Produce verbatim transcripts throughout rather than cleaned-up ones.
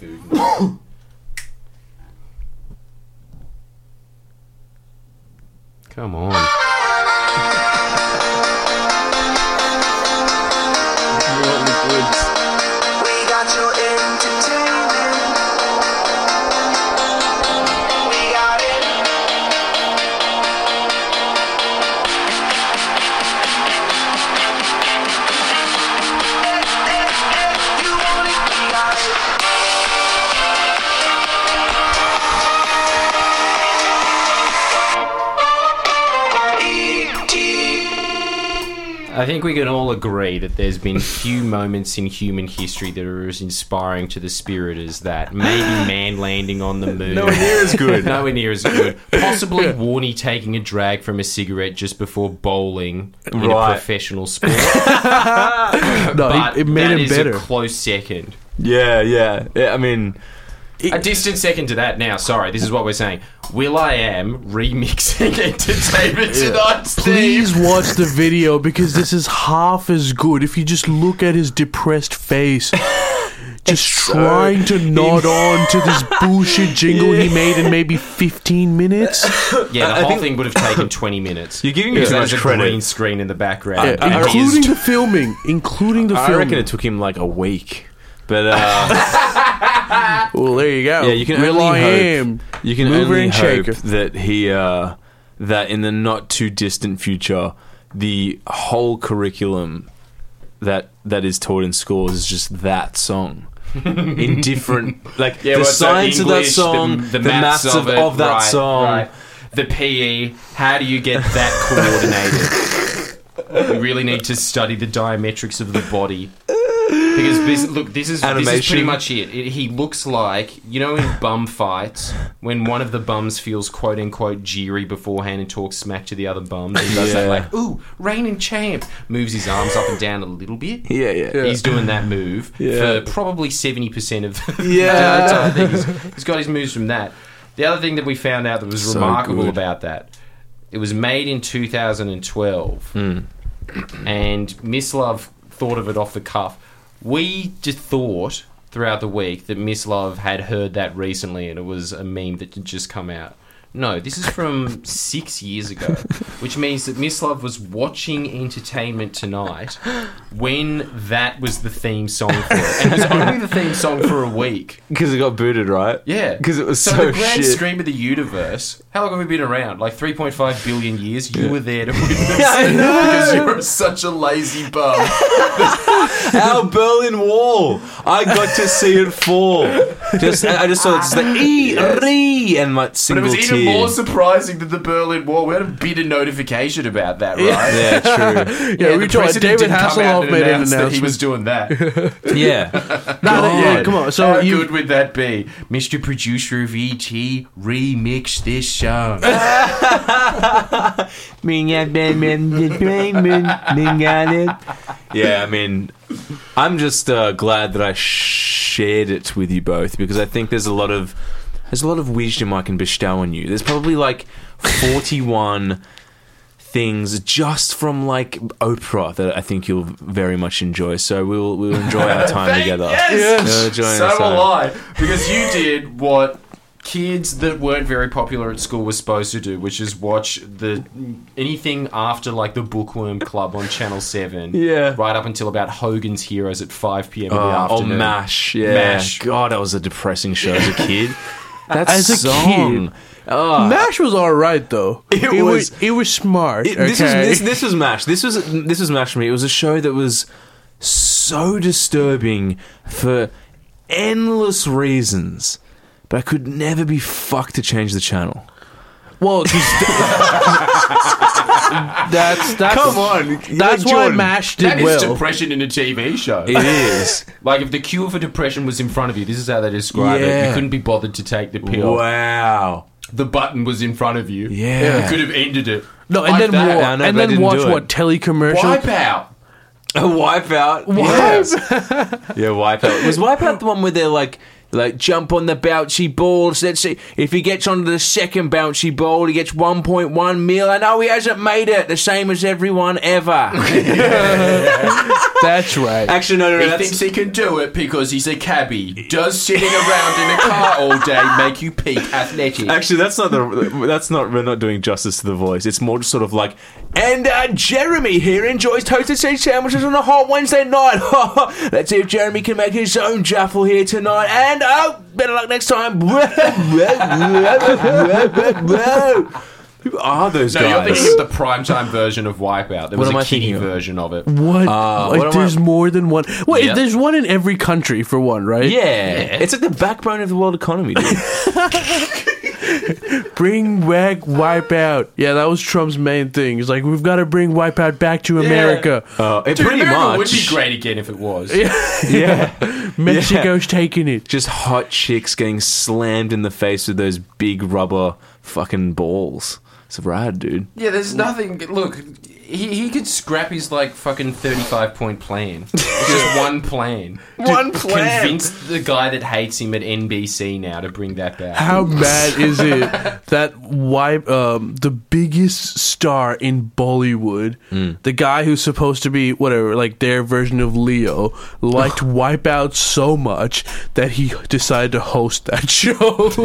food. Come on. We got your entertainment. We got it. You want it, we got it. I think we can all agree that there's been few moments in human history that are as inspiring to the spirit as that. Maybe man landing on the moon. Nowhere near as good. Nowhere near as good. Possibly Warnie taking a drag from a cigarette just before bowling in Right. a professional sport. No, But it, it made that him is better. a close second. Yeah, yeah. yeah I mean, A distant second to that now. Sorry, this is what we're saying. Will I Am remixing Entertainment Tonight's Please theme. watch the video because this is half as good. If you just look at his depressed face, just trying to nod on to this bullshit jingle he made in maybe fifteen minutes. Yeah, the I whole think- thing would have taken twenty minutes. you're giving me Because too there's much a credit. green screen in the background. Yeah, And it including is- the filming. Including the I filming. reckon it took him like a week. But uh, Well, there you go. yeah, you can Will only I hope. am. You can Mover only and hope shaker. that he, uh, that in the not too distant future, the whole curriculum that that is taught in schools is just that song. In different, like Yeah, the well, so science of that English, song, the, maths, of, it, of that right, song. right. The P E. How do you get that coordinated? We really need to study the diametrics of the body. Because this, look, this is this is Animation. pretty much it. it. He looks like, you know, in bum fights when one of the bums feels quote unquote jeery beforehand and talks smack to the other bums and does that Yeah. like, ooh, reigning champ, moves his arms up and down a little bit. Yeah, yeah, He's doing that move Yeah. for probably seventy percent of the Yeah. time. I think he's, he's got his moves from that. The other thing that we found out that was So remarkable good. about that, it was made in two thousand twelve, Mm. and Miss Love thought of it off the cuff. We just thought throughout the week that Miss Love had heard that recently and it was a meme that had just come out. No, this is from six years ago, which means that Miss Love was watching Entertainment Tonight when that was the theme song for it. And it was only the theme song for a week. because it got booted, right? Yeah. because it was so, so, the grand shit. scheme of the universe, how long have we been around? Like three point five billion years? You were there to witness Yeah, I it know. because you're such a lazy bum. Our Berlin Wall. I got to see it fall. Just, I I just saw it's the e re and my But it single was even tear. more surprising than the Berlin Wall. We had a bit of notification about that, right? Yeah, true. Yeah, we the tried. president David didn't come out Hasselhoff and made an announce that he announcement. was doing that. Yeah, No, no, yeah, God. come on. So How you, good would that be? Mister Producer of E T, remix this song. yeah. I mean, I'm just uh, glad that I shared it with you both because I think there's a lot of there's a lot of wisdom I can bestow on you. There's probably like forty-one things just from like Oprah that I think you'll very much enjoy. So we'll we'll enjoy our time Thank- together. Yes. Uh, join So us, uh, will I. Because you did what kids that weren't very popular at school were supposed to do, which is watch the anything after like the Bookworm Club on Channel seven. Yeah. Right up until about Hogan's Heroes at five p.m. in the Oh, oh, afternoon. MASH, yeah. MASH. God, that was a depressing show as a kid. That As a song. kid. Oh. MASH was all right though. It It, was- was, it was smart. It- this, was, okay? this, this was MASH. This was this was MASH for me. It was a show that was so disturbing for endless reasons, but I could never be fucked to change the channel. Well, 'cause that's that's Come on, That's like, why Jordan, MASH did That is well. depression in a T V show. It is. Like if the cure for depression was in front of you, this is how they describe it. Yeah. You couldn't be bothered to take the pill. Wow. The button was in front of you. Yeah. You could have ended it. No, and Like then that. wa- I know, and but I then didn't watch do it. what telecommercial. Wipeout. A Wipeout. Wipe. Yeah, Wipeout. Was Wipeout the one where they're like Like, jump on the bouncy balls. Let's see. If he gets onto the second bouncy ball, he gets one point one mil. I know he hasn't made it. The same as everyone ever. That's right. Actually, no, no, no. He That's, thinks he can do it because he's a cabbie. Does sitting around in a car all day make you peak athletic? actually, that's not the. That's not. We're not doing justice to the voice. It's more just sort of like, and uh, Jeremy here enjoys toasted cheese sandwiches on a hot Wednesday night. Let's see if Jeremy can make his own jaffle here tonight. And oh, better luck next time. Who are those No, guys? you're thinking of the primetime version of Wipeout. There What was am a I kiddie thinking of? version of it. What? Uh, like, what am there's I- more than one. Wait, Yep. there's one in every country for one, right? Yeah. It's like the backbone of the world economy, dude. Bring back Wipeout. Yeah, that was Trump's main thing. He's like, we've got to bring Wipeout back to America. Uh, it Dude, pretty America much. would be great again if it was. Yeah. Mexico's taking it. Just hot chicks getting slammed in the face with those big rubber fucking balls. It's rad, dude. Yeah, there's nothing. Look, he, he could scrap his like fucking thirty-five point plan. It's just one plan. One To plan. Convince the guy that hates him at N B C now to bring that back. How mad is it that wipe um, the biggest star in Bollywood, the guy who's supposed to be whatever, like their version of Leo, liked Wipeout so much that he decided to host that show?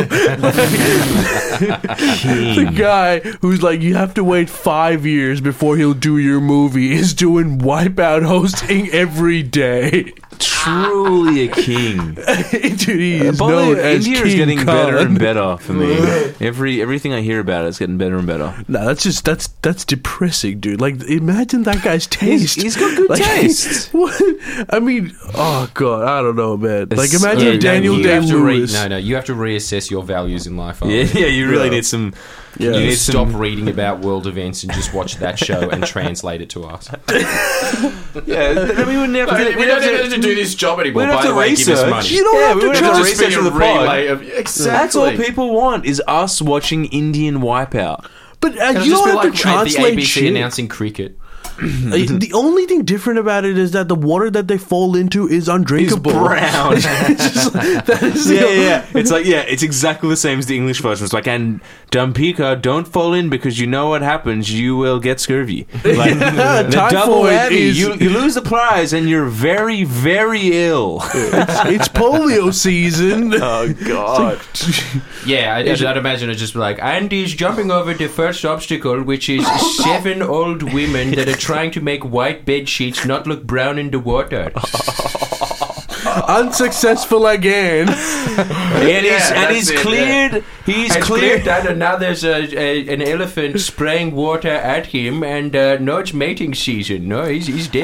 The guy who's like, you have to wait five years before he'll do your movie is doing Wipeout hosting every day. Truly a king. Dude, he is Bollywood- known as India King is getting Khan. better and better for me. Every everything I hear about it is getting better and better. Nah, that's just that's that's depressing, dude. Like, imagine that guy's taste. he's got good Like, taste. What? I mean, oh god, I don't know, man. Like, It's- imagine Yeah, no, Daniel you Day have to re- Lewis. no, no, you have to reassess your values in life. Yeah, Ollie. yeah, you really Yeah. need some. Yeah. You You need stop some. reading about world events and just watch that show and translate it to us. Yeah, then we wouldn't have to. we don't have to do this job anymore. we don't have By the to way, give us research. money. You don't Yeah, have we to wouldn't try have to Just be research a for the pod. relay of exactly. That's all people want is us watching Indian Wipeout. But uh, It'll you just don't be have like to the translate A B C shit. announcing cricket. Uh, the only thing different about it is that the water that they fall into is undrinkable. brown. It's just like- that is the Yeah, only- yeah. It's like, yeah, it's exactly the same as the English version. It's like, and Dampika, don't fall in because you know what happens. You will get scurvy. Like, Yeah, the double typhoid whammy. is- You, you lose the prize and you're very, very ill. It's polio season. Oh, God. Yeah, I'd, I'd imagine it'd just be like, and he's jumping over the first obstacle, which is seven old women that are trying to make white bed sheets not look brown in the water. Unsuccessful again. And he's, Yeah, and that's he's it, cleared. He's It's cleared. that, and now there's a, a an elephant spraying water at him, and uh, no, it's mating season. No, he's he's dead.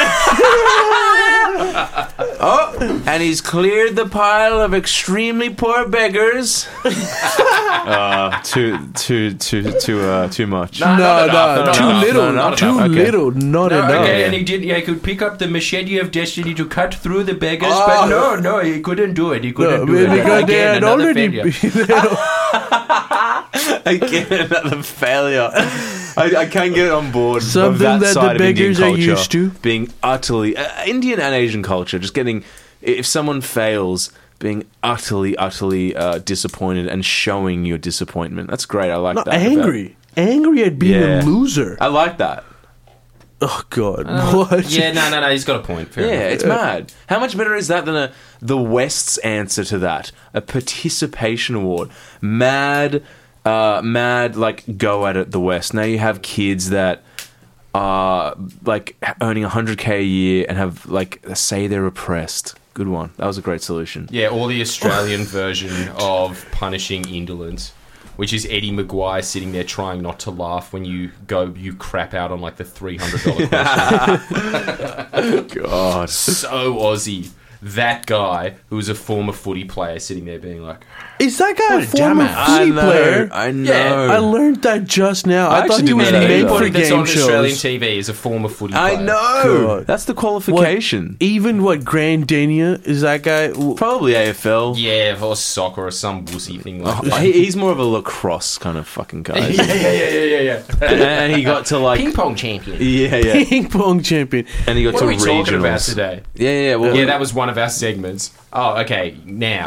Oh, and he's cleared the pile of extremely poor beggars. uh, too, too, too, too, uh, too much. No, no, enough, too not enough, little, not enough, too okay. little, not No, enough. okay, and he did. Yeah, he could pick up the machete of destiny to cut through the beggars, Oh. but no, no, he couldn't do it. He couldn't No, do it. because they Again, had another already. failure. Again, another failure. I, I can't get on board. of Something that, that the side of Indian beggars are culture used to. being utterly uh, Indian and Asian culture. Just getting, if someone fails, being utterly, utterly uh, disappointed and showing your disappointment. That's great. I like No, that. angry. Angry at being Yeah. a loser. I like that. Oh, God. Uh, what? Yeah, no, no, no. He's got a point. Fair Yeah, enough. it's mad. How much better is that than a the West's answer to that? A participation award. Mad, uh, mad, like, go at it, the West. Now you have kids that are, like, earning one hundred K a year and have, like, say they're oppressed. Good one. That was a great solution. Yeah, or the Australian version of punishing indolence, which is Eddie Maguire sitting there trying not to laugh when you go, you crap out on like the three hundred dollars question. God. So Aussie. That guy who was a former footy player sitting there being like, Is that guy a a former dumbass. footy I know. player? I know. Yeah, I learned that just now. I, I thought actually he was didn't know made that for either. anybody that's game on Australian shows. T V is a former footy player. I know. God. That's the What, qualification. even what Grand Dania is that guy? w- Probably A F L. Yeah, or soccer or some wussy thing like Oh, that. he- he's more of a lacrosse kind of fucking guy. yeah, yeah, yeah, yeah, yeah, yeah. and, and he got to like Ping pong champion. yeah, yeah, Ping pong champion. and he got What to are we regionals. talking about today? Yeah, yeah. Well, Yeah, that was one of our segments. Oh, okay. Now,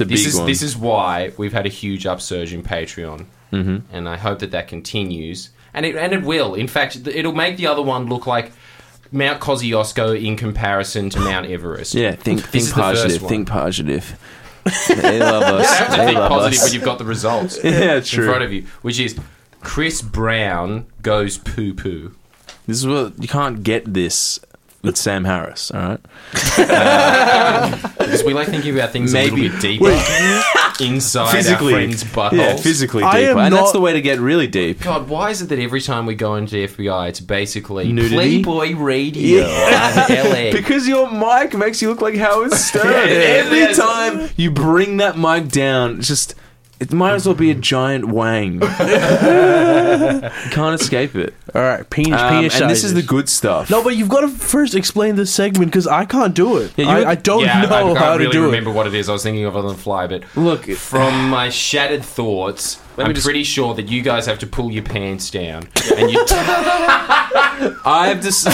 the this big is one. this is why we've had a huge upsurge in Patreon, mm-hmm. and I hope that that continues, and it and it will. In fact, it'll make the other one look like Mount Kosciuszko in comparison to Mount Everest. Yeah, think This think is the first positive. one. Think positive. They love us. You have to They think love positive us. when you've got the results Yeah, in true. front of you, which is Chris Brown goes poo poo. This is what you can't get this with Sam Harris. All right. Because we like thinking about things Maybe- a little bit deeper inside Physically. our friends' buttholes. Yeah, physically I deeper, am and that's not- the way to get really deep. God, why is it that every time we go into the F B I, it's basically Nudity? Playboy Radio out of L A? Because your mic makes you look like Howard Stern. Yeah, Every yes. time you bring that mic down, it's just it might as well be a giant wang. You can't escape it. All right, penis, Um, penis and this is sizes. the good stuff. No, but you've got to first explain this segment because I can't do it. Yeah, you- I, I don't yeah, know I, I can't how really to do remember it. what it is. I was thinking of it on the fly, but Look, from my shattered thoughts, Let me I'm just- pretty sure that you guys have to pull your pants down, and you. I've just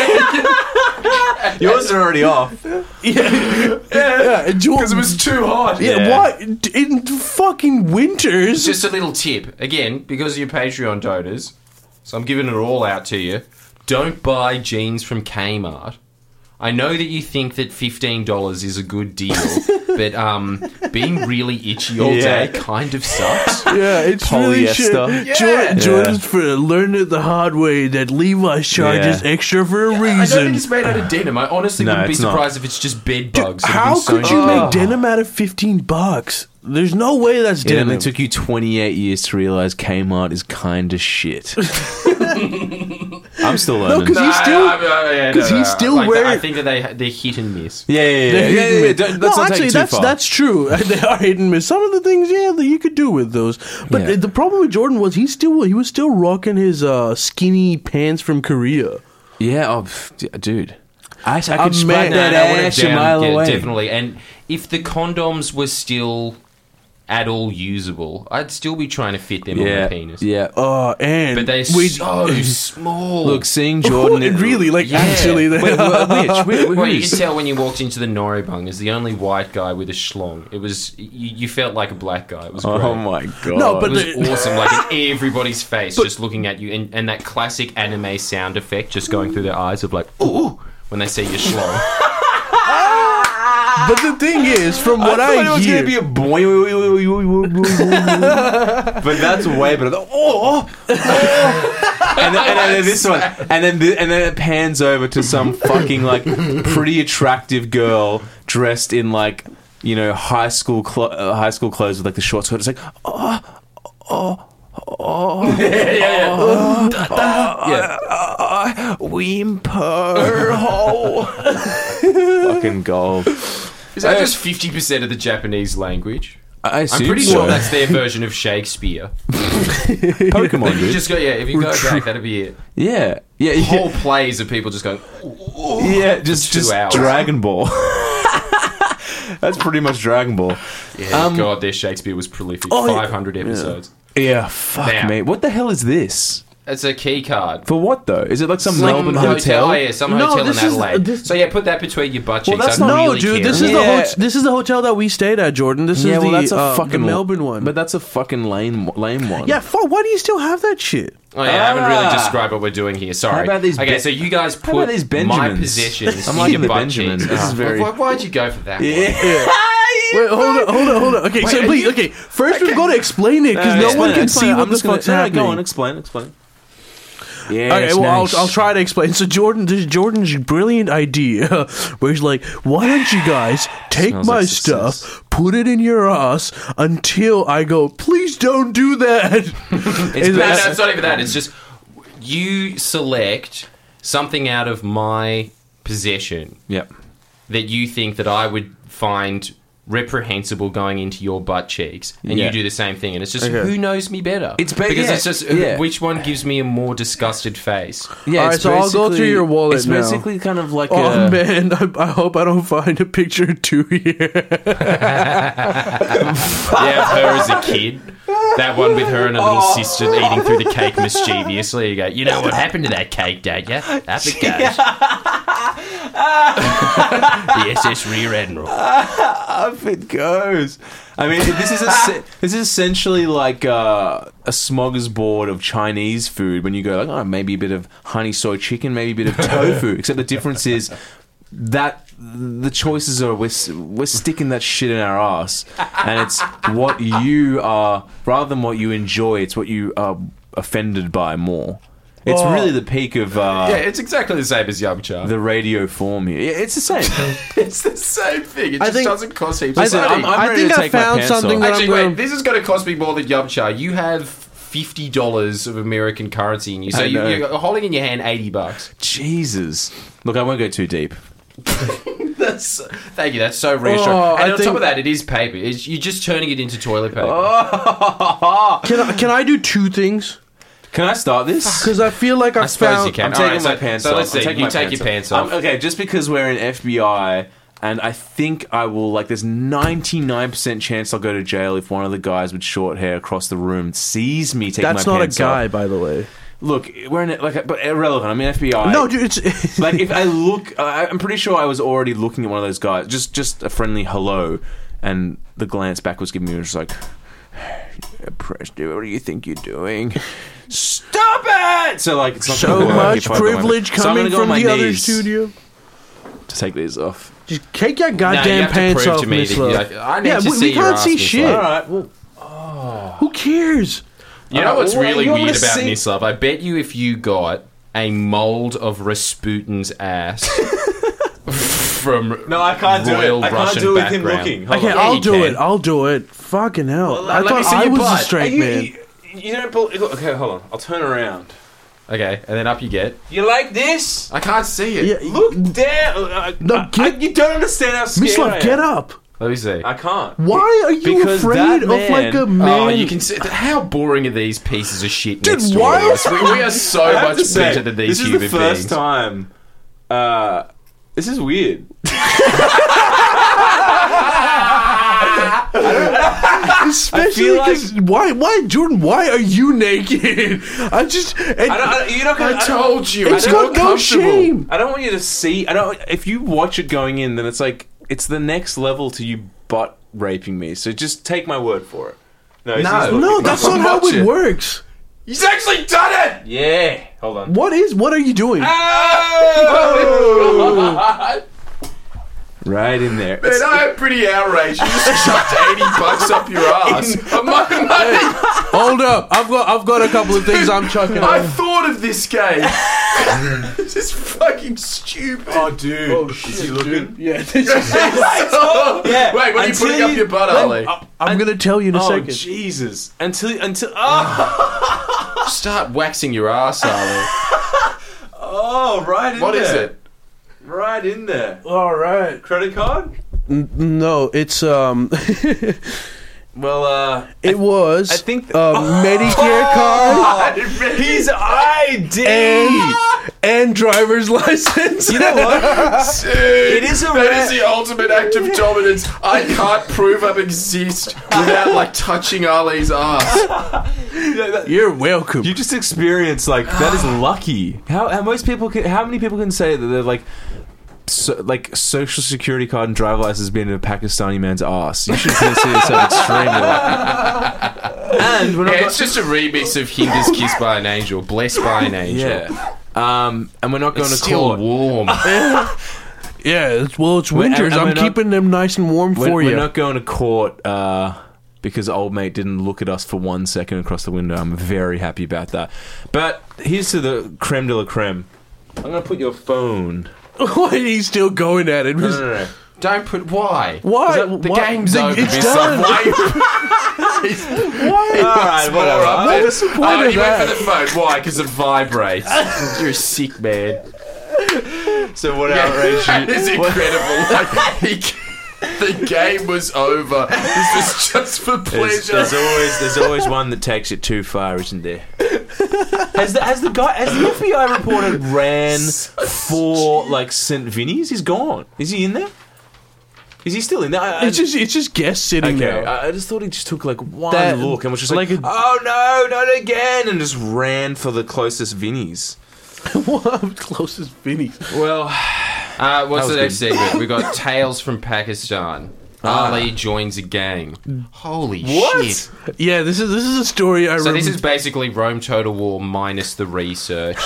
yours are already off. Yeah, because it was too hot. Yeah, Yeah. what in fucking winters? Just a little tip again, because of your Patreon donors. So I'm giving it all out to you. Don't buy jeans from Kmart. I know that you think that fifteen dollars is a good deal, but um, being really itchy all Yeah. day kind of sucks. Yeah, it's really shit. Polyester. Jordan, Yeah. Jordan's for learning it the hard way that Levi's charges Yeah. extra for a I don't reason. think it's made out of denim. I honestly No, wouldn't be it's not. surprised if it's just bed bugs. that have How been sewn could you together. make denim out of fifteen bucks? There's no way that's Yeah, and denim. it took you twenty-eight years to realize Kmart is kind of shit. I'm still learning. 'cause No, He's still- I- I- yeah, 'cause no, he's no. still Like, wearing- I think that they they're hit and miss. yeah, yeah, yeah. They're yeah, hit yeah, and yeah. miss. Don't, let's no, not take actually, it too that's far. that's true. They are hit and miss. Some of the things, yeah, that you could do with those. But Yeah. the problem with Jordan was he still he was still rocking his uh, skinny pants from Korea. Yeah, oh, pff, d- dude. I, I could I'm spread mad. that No, no, I want it ass a down, mile yeah, away. definitely. And if the condoms were still at all usable, I'd still be trying to fit them on Yeah, my penis. yeah. Uh, and But they're we- so small. Look, seeing Jordan. Oh, really, like Yeah. actually, they Wait, wh- which? Which? well, you which? could tell when you walked into the Noribung as the only white guy with a schlong. It was you, you felt like a black guy. It was great. Oh my god. No, but It was the- awesome, like in everybody's face, just looking at you, and, and that classic anime sound effect just going through their eyes of like, ooh, when they see your schlong. But the thing is, from what I I, thought it was hear, gonna be a boy, but that's way better. The- Oh, oh. and, then, and then this one, and then thi- and then it pans over to some fucking like pretty attractive girl dressed in like you know high school clo- uh, high school clothes with like the short skirt. It's like oh, oh. Oh, Yeah. uh, whimper hole. Fucking gold. Is that just fifty percent of the Japanese language? I I'm assume pretty so. sure that's their version of Shakespeare. Pokemon, You dude. just go, yeah, if you go back, that'd be it. Yeah, yeah, yeah. Whole plays of people just going, Yeah, just two just hours. Dragon Ball. That's pretty much Dragon Ball. yeah, Um, God, their Shakespeare was prolific. Oh, yeah. five hundred episodes. Yeah, fuck Now. me. What the hell is this? It's a key card. For what though? Is it like some, Some Melbourne hotel? Oh, yeah, some No, hotel in this is- Adelaide. this- so, yeah, put that between your butt cheeks. Well, that's I don't not- no, really dude, care. this is Yeah. the ho- this is the hotel that we stayed at, Jordan. This Yeah, is well, the, that's a uh, fucking the Melbourne one. But that's a fucking lame, lame one. yeah, fuck, why do you still have that shit? Oh, yeah, I haven't really Ah. described what we're doing here. Sorry. How about these okay, Ben- so you guys How about put these my Benjamins? possessions I'm in liking your the butt Benjamins. cheeks. This is Ah, very- Why, why'd you go for that one? Yeah. Wait, hold on, hold on, hold on. Okay, so Wait, are wait, you- okay. First, we've got to explain it because Uh, no explain one it, can explain see it. what I'm the just gonna- fuck's no, happening. Go on, explain, explain. Yeah. Okay, well, I'll, I'll try to explain. So Jordan, this is Jordan's brilliant idea, where he's like, "Why don't you guys take Smells my like stuff, success. put it in your ass until I go, please don't do that." It's No, best- no, it's not even that. It's just you select something out of my possession Yep. that you think that I would find reprehensible going into your butt cheeks, and Yeah. you do the same thing, and it's just Okay. who knows me better? It's ba- because yeah, it's just yeah. which one gives me a more disgusted face. Yeah, All right, it's so I'll go through basically- your wallet It's now. basically kind of like Oh a... man, I, I hope I don't find a picture of two here. Yeah, of her as a kid. That one with her and her little sister eating through the cake mischievously. You go, you know what happened to that cake, don't you? Up it goes. The S S Rear Admiral. Up it goes. I mean, this is a, this is essentially like uh, a smorgasbord of Chinese food. When you go like, oh, maybe a bit of honey soy chicken, maybe a bit of tofu. Except the difference is that the choices are we're, we're sticking that shit in our ass, and it's what you are rather than what you enjoy. It's what you are offended by more. It's Oh. really the peak of uh, Yeah, it's exactly the same as Yum Cha. the radio form here. Yeah, it's the same. It's the same thing. It I just think- doesn't cost heaps I of think, money. I'm- I'm I ready think to I take my found pants something off. that Actually, I'm wait, gonna... this is going to cost me more than Yum Cha. You have fifty dollars of American currency in you. So I you, know. you're holding in your hand eighty bucks. Jesus. Look, I won't go too deep. That's, thank you. That's so reassuring. Oh, and I on think- top of that, it is paper. It's, you're just turning it into toilet paper. Can I, can I do two things? Can I start this? Because I feel like I, I suppose found... you can. I'm All taking right, my so- pants so off. let's see. I'm taking You my take your pants off. Um, okay, just because we're in F B I, and I think I will, like, there's ninety-nine percent chance I'll go to jail if one of the guys with short hair across the room sees me taking That's my not a pants guy, off. by the way. Look, we're in it, like, but irrelevant. I'm in F B I. No, dude, it's... Like, if I look, I- I'm pretty sure I was already looking at one of those guys, just just a friendly hello, and the glance back was giving me was just like, Preston, what do you think you're doing? Stop it! So, like, it's not so gonna work much if I go on my- privilege So I'm coming gonna go on from my the other knees studio. to take these off. Just take your No, you goddamn have to pants prove off, to me Miss that you Love. like- I need yeah, to we, see we your can't ass, see Miss shit. Love. All right, well, Who cares? You know Alright, what's well, really you want weird me to about see- Miss Love? I bet you if you got a mold of Rasputin's ass from no, I can't do royal it. I can't Russian do it with him background. looking. Hold Okay, on. Yeah, I'll you do can. it. I'll do it. Fucking hell. Well, I let me thought see I your was butt. a straight you, man. You, you don't. pull- Okay, hold on. I'll turn around. Okay, and then up you get. You like this? I can't see it. Yeah, Look down. Uh, No, I- get- I- you don't understand how scared Miss I Love, am. get up. Let me see. I can't. Why are you Because afraid that of like a man- man? Oh, you can see. How boring are these pieces of shit Dude, next door why to us? are- We, we are so I have much to say, better than these this is human the first beings. time. Uh, this is weird. Especially feel like- because why? Why, Jordan? Why are you naked? I just. And, I don't, I don't, you're not gonna, I told you. it's I got don't no comfortable. shame. I don't want you to see. I don't. If you watch it going in, then it's like it's the next level to you butt raping me. So just take my word for it. No, he's- No. he's looking- No, that's not how Watch it it. works. He's actually done it. Yeah. Hold on. What is? What are you doing? Oh! Right in there. Man, I am pretty outraged. You just chucked eighty bucks up your ass of my money. Hold up! I've got. I've got a couple of things I'm chucking. I on. thought of this game. This is fucking stupid. Oh, dude. Oh, Is shit, he looking? Yeah. This is, Yeah. Wait, when are you Until putting up you- your butt, Ali? I'm gonna tell you in a Oh, second. Jesus. Until until oh, Start waxing your ass, Ali. oh right in What there. is it? Right in there. All right. Credit card? N- no, it's um. Well, uh it was. I think- uh, Medicare card his I D. and and driver's license. You know what? Dude, It is a that rare- is the ultimate act of dominance. I can't prove I exist without like touching Ali's ass. You're welcome. You just experienced like that is lucky. How, how most people can? How many people can say that they're like, so, like social security card and driver license being in a Pakistani man's ass? You should consider yourself extremely lucky. And we're not. Yeah, go- it's just a remix of Hinder's Kissed by an Angel, Blessed by an Angel. yeah. Um, and we're not going It's to still court. warm. yeah. It's, well, it's We're- winters. and I'm we're not- keeping them nice and warm We're, for we're you. not going to court uh, because old mate didn't look at us for one second across the window. I'm very happy about that. But here's to the creme de la creme. I'm going to put your phone. Why he's still going at it? No, no, no. Don't put why. Why? The Why- game's the- over. it's Miss done. Love. Why? Why? All right, whatever. What was the point Oh, of you went that? for the phone. Why? Because it vibrates. You're a sick man. So what Yeah, outrage that you? is incredible. Like, he, the game was over. This was just for There's, pleasure. there's always there's always one that takes it too far, isn't there? Has the has the guy has the F B I reporter ran for like Saint Vinny's? He's gone. Is he in there? Is he still in there? I, I, It's just it's just guest sitting okay, there. I I just thought he just took like one That- look and was just like like, a- oh no, not again, and just ran for the closest Vinnies. What closest Vinny? Well, Uh, what's That the was next segment? We got Tales from Pakistan. Ali joins a gang. Holy What? shit! Yeah, this is this is a story I So remember. this is basically Rome Total War minus the research.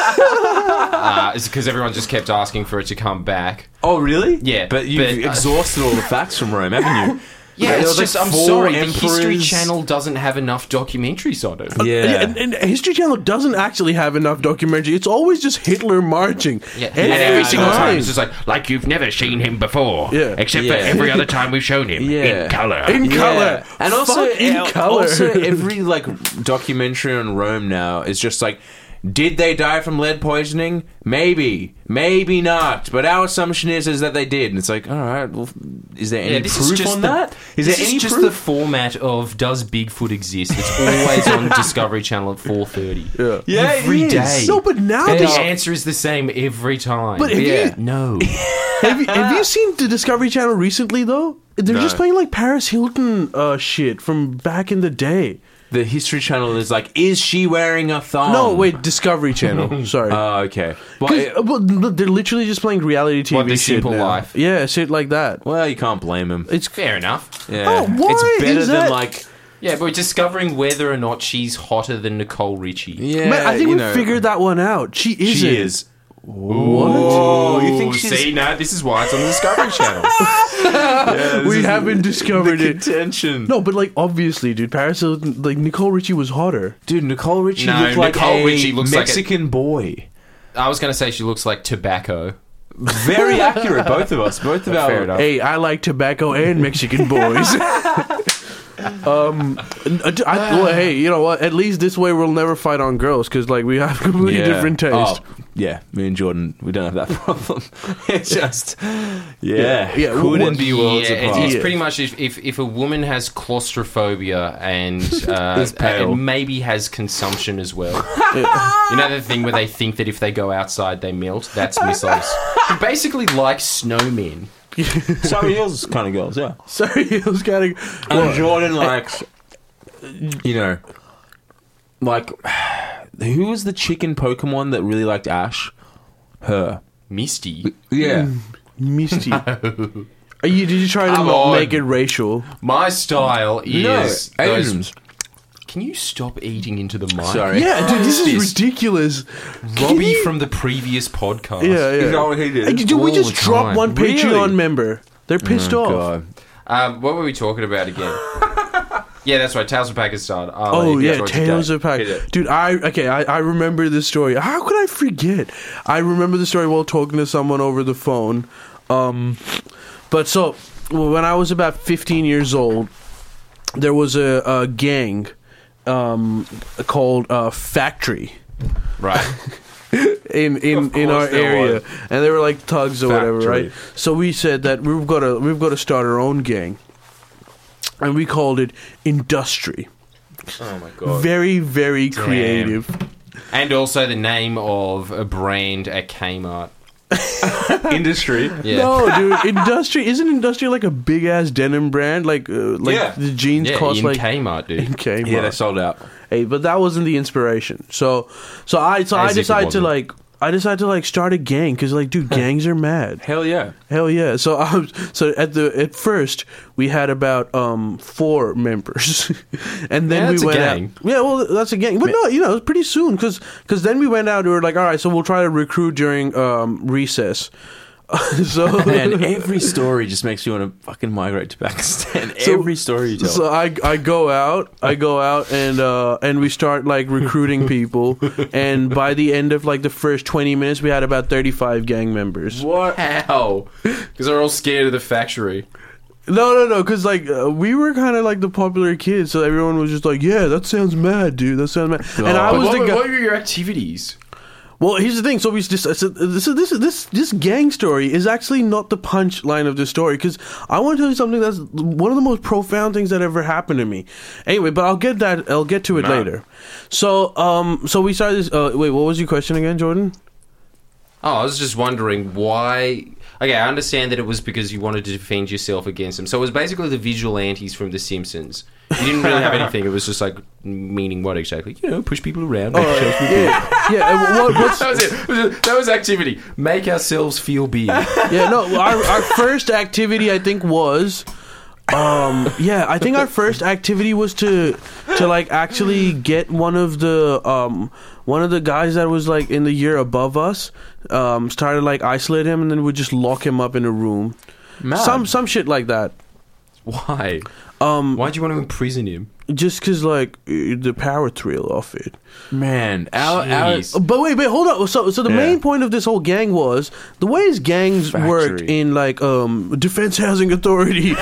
uh, it's because everyone just kept asking for it to come back. oh really? Yeah, but you've but, uh, exhausted all the facts from Rome, haven't you? Yeah, There it's was, like, just I'm four sorry, the History emperors. Channel doesn't have enough documentaries on it. Yeah. and, and History Channel doesn't actually have enough documentary. It's always just Hitler marching. Yeah, Every and every single time time. it's just like, like you've never seen him before, Yeah. except Yeah. for every other time we've shown him Yeah. in color. In Yeah. color. And also, Fuck in uh, color. also every like documentary on Rome now is just like, did they die from lead poisoning? Maybe, maybe not. But our assumption is is that they did. And it's like, all right, well, is there any Yeah, this proof is just on the, that? Is this there any is just proof? the format of does Bigfoot exist? It's always on Discovery Channel at four thirty. Yeah. Yeah, it every is. day. No, but now And they- the answer is the same every time. But have Yeah. you, no. have you have you seen the Discovery Channel recently though? They're No. just playing like Paris Hilton uh, shit from back in the day. The History Channel is like, is she wearing a thong? No, wait, Discovery Channel. Sorry. Oh, okay. Well, 'Cause, it- uh, well, look, they're literally just playing reality T V What, The shit Simple now. Life? Yeah, shit like that. well, you can't blame him. It's Fair enough. Yeah. Oh, why it's better is than that- like, Yeah, but we're discovering whether or not she's hotter than Nicole Richie. yeah. Man, I think you we know, figured that one out. She isn't. She is. What? Oh, you think she's See, no, this is why it's on the Discovery Channel. We haven't discovered the it. contention? No, but like obviously, dude, Paris Hilton, like Nicole Richie was hotter. Dude, Nicole Richie No, looked like Nicole a Richie looks like a- Mexican boy. I was going to say she looks like tobacco. Very accurate, both of us. Both of our. Fair enough. Hey, I like tobacco and Mexican boys. um, I, I- well, hey, you know what? At least this way we'll never fight on girls because like we have completely Yeah. different taste. Oh, yeah, me and Jordan, we don't have that problem. It's just, yeah, Yeah, yeah, couldn't what- be worlds Yeah, it's, apart. it's Yeah. pretty much if, if, if a woman has claustrophobia and uh, Is pale. and maybe has consumption as well. You know the thing where they think that if they go outside they melt? That's missiles. They're basically like snowmen. Sorry, Hills kind of girls, yeah. Sorry, it was kind of. And Jordan likes, you know, like, who was the chicken Pokemon that really liked Ash? Her. Misty. Yeah. Misty. Are you, did you try to Come not on. make it racial? My style is no, those- Asians. Can you stop eating into the mic? Sorry. Yeah, dude, this is This- ridiculous. Robbie you- from the previous podcast. Yeah, yeah. Is that what he did? Hey, dude, we All just the dropped time. one Really? Patreon member. They're pissed Oh, off. God. Um, what were we talking about again? Yeah, that's right. Tales from Pakistan. Oh Ali, yeah, George Tales Day. of Pack. Hit it. Dude, I okay, I, I remember this story. How could I forget? I remember the story while talking to someone over the phone. Um, but so when I was about fifteen years old, there was a, a gang um, called uh, Factory Right. in in, Of in our course there area, was. and they were like thugs or whatever, Factory. right? So we said that we've got to we've got to start our own gang, and we called it Industry. Oh, my God. Very very creative. And also the name of a brand at Kmart. Industry. Yeah. No, dude, Industry isn't Industry like a big ass denim brand? Like, uh, like Yeah. the jeans Yeah, cost in like Kmart, dude. in Kmart. Yeah, they sold out. Hey, but that wasn't the inspiration. So, so I so I As if it decided to wasn't. like I decided to like start a gang because like, dude, gangs are mad. Hell yeah. Hell yeah! So I was, so at the at first we had about um four members, and then Yeah, that's we a went gang. out. Yeah, well, that's a gang. But no, you know, pretty soon because then we went out. We were like, all right, so we'll try to recruit during um recess. so Man, every story just makes you want to fucking migrate to Pakistan. So- every story you tell. So I I go out, I go out and uh and we start like recruiting people, and by the end of like the first twenty minutes, we had about thirty-five gang members. What? How? Because they're all scared of the factory. No, no, no, because like uh, we were kind of like the popular kids, so everyone was just like, "Yeah, that sounds mad, dude. That sounds mad." And I But was what, the were- guy. what were your activities? Well, here's the thing. So we just so this is this is this this gang story is actually not the punchline of the story because I want to tell you something that's one of the most profound things that ever happened to me. Anyway, but I'll get that. I'll get to it Nah. later. So, um, so we started this. Uh, wait, what was your question again, Jordan? Oh, I was just wondering why. Okay, I understand that it was because you wanted to defend yourself against them. So it was basically the vigilantes from The Simpsons. You didn't really have anything. It was just like meaning what exactly? You know, push people around. Make ourselves feel big. yeah, yeah. uh, What, what's, That was it. It was just- That was activity. Make ourselves feel big. yeah, no. Our, our first activity, I think, was. Um. Yeah, I think our first activity was to to like actually get one of the um one of the guys that was like in the year above us. Um. Started like isolate him, and then we'd just lock him up in a room. Mad. Some some shit like that. Why? Um. Why'd you want to imprison him? Just because like uh, the power thrill of it. Man, our, our Jeez. But wait, wait, hold on. So, so the Yeah. main point of this whole gang was the ways gangs worked Factory. in like um Defense Housing Authority.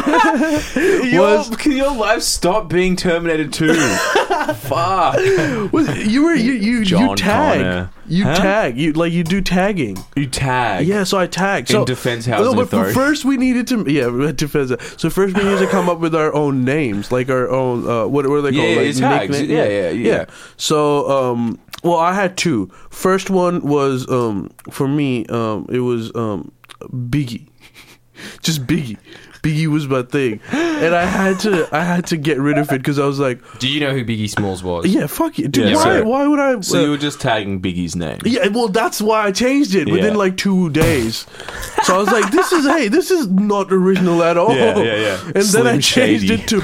Your, was can your life stop being Terminator two? Fuck. was you were you you you John tag Connor. you Huh? tag you like you do tagging. You tag. Yeah, so I tagged. In So, Defense Housing but Authority. first we needed to yeah we had defense. So first we needed to come up with our own names, like our own uh, what what are they Yeah, called? yeah, Like tags. nickname- Yeah, yeah, yeah. So um, well, I had two. First one was um for me um it was um Biggie, just Biggie. Biggie was my thing, and I had to I had to get rid of it because I was like, Do you know who Biggie Smalls was? yeah, fuck it, dude. Yeah, why so- why would I? So you were just tagging Biggie's name. Yeah, well, that's why I changed it within Yeah. like two days. So I was like, "This is hey, this is not original at all." Yeah, yeah, yeah. And then I Slim changed Shady. it to,